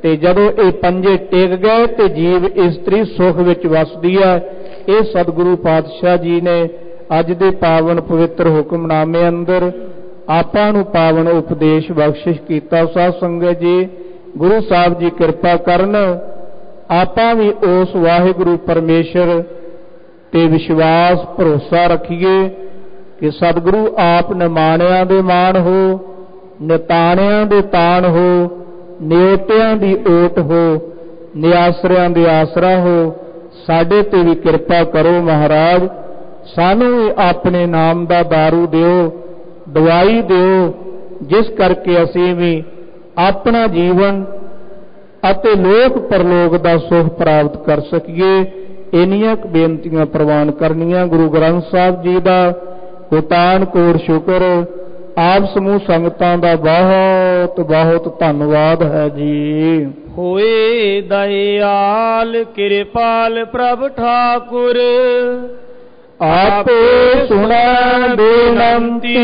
ਤੇ ਜਦੋਂ ਇਹ ਪੰਜੇ ਟਿਕ ਗਏ ਤੇ ਜੀਵ ਇਸਤਰੀ ਸੁਖ ਵਿੱਚ ਵਸਦੀ ਹੈ। ਇਹ ਸਤਿਗੁਰੂ ਪਾਤਸ਼ਾਹ ਜੀ ਨੇ ਅੱਜ ਦੇ ਪਾਵਨ ਪਵਿੱਤਰ ਹੁਕਮਨਾਮੇ ਅੰਦਰ ਆਪਾਂ ਨੂੰ ਪਾਵਨ ਉਪਦੇਸ਼ ਬਖਸ਼ਿਸ਼ ਕੀਤਾ। ਸਾਧ ਸੰਗਤ ਜੀ, ਗੁਰੂ ਸਾਹਿਬ ਜੀ ਕਿਰਪਾ ਕਰਨ, ਆਪਾਂ ਵੀ ਉਸ ਵਾਹਿਗੁਰੂ ਪਰਮੇਸ਼ਰ ਤੇ ਵਿਸ਼ਵਾਸ ਭਰੋਸਾ ਰੱਖੀਏ ਕਿ ਸਤਿਗੁਰੂ ਆਪ ਨਿਮਾਣਿਆਂ ਦੇ ਮਾਣ ਹੋ, ਨਿਤਾਣਿਆਂ ਦੇ ਤਾਣ ਹੋ, ਨਿਓਟਿਆਂ ਦੀ ਓਟ ਹੋ, ਨਿਆਸਰਿਆਂ ਦੇ ਆਸਰਾ ਹੋ। ਸਾਡੇ ਤੇ ਵੀ ਕਿਰਪਾ ਕਰੋ ਮਹਾਰਾਜ, ਸਾਨੂੰ ਵੀ ਆਪਣੇ ਨਾਮ ਦਾ ਦਾਰੂ ਦਿਓ, ਦਵਾਈ ਦਿਓ, ਜਿਸ ਕਰਕੇ ਅਸੀਂ ਵੀ ਆਪਣਾ ਜੀਵਨ ਅਤੇ ਲੋਕ ਪਰਲੋਕ ਦਾ ਸੁਖ ਪ੍ਰਾਪਤ ਕਰ ਸਕੀਏ। ਇੰਨੀਆਂ ਬੇਨਤੀਆਂ ਪ੍ਰਵਾਨ ਕਰਨੀਆਂ। ਗੁਰੂ ਗ੍ਰੰਥ ਸਾਹਿਬ ਜੀ ਦਾ ਕੋਟਾਨ ਕੋਟ ਸ਼ੁਕਰ। ਆਪ ਸਮੂਹ ਸੰਗਤਾਂ ਦਾ ਬਹੁਤ ਬਹੁਤ ਧੰਨਵਾਦ ਹੈ ਜੀ। ਹੋਏ ਦਇਆਲ ਕਿਰਪਾਲ ਪ੍ਰਭ ਠਾਕੁਰ, ਆਪੇ ਸੁਣੈ ਬੇਨੰਤੀ,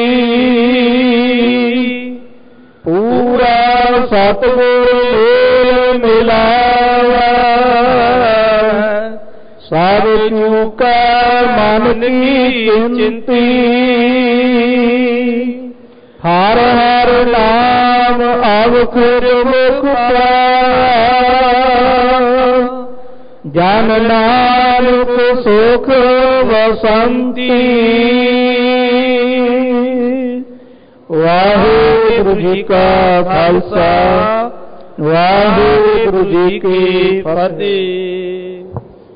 ਪੂਰਾ ਸਤਿਗੁਰ ਮੇਲ ਮਿਲਾਵੈ, ਸਭ ਚੂਕੈ ਮਨ ਕੀ ਚਿੰਤੀ, ਹਰ ਹਰ ਨਾਮ ਅਵਖੁਰ ਮੁਖ ਪਾਇਆ, ਜਨ ਨਾਨਕ ਸੁਖ ਵਸੰਤੀ। ਵਾਹਿਗੁਰੂ ਜੀ ਕਾ ਖਾਲਸਾ, ਵਾਹਿਗੁਰੂ ਜੀ ਕੀ ਫਤਿਹ।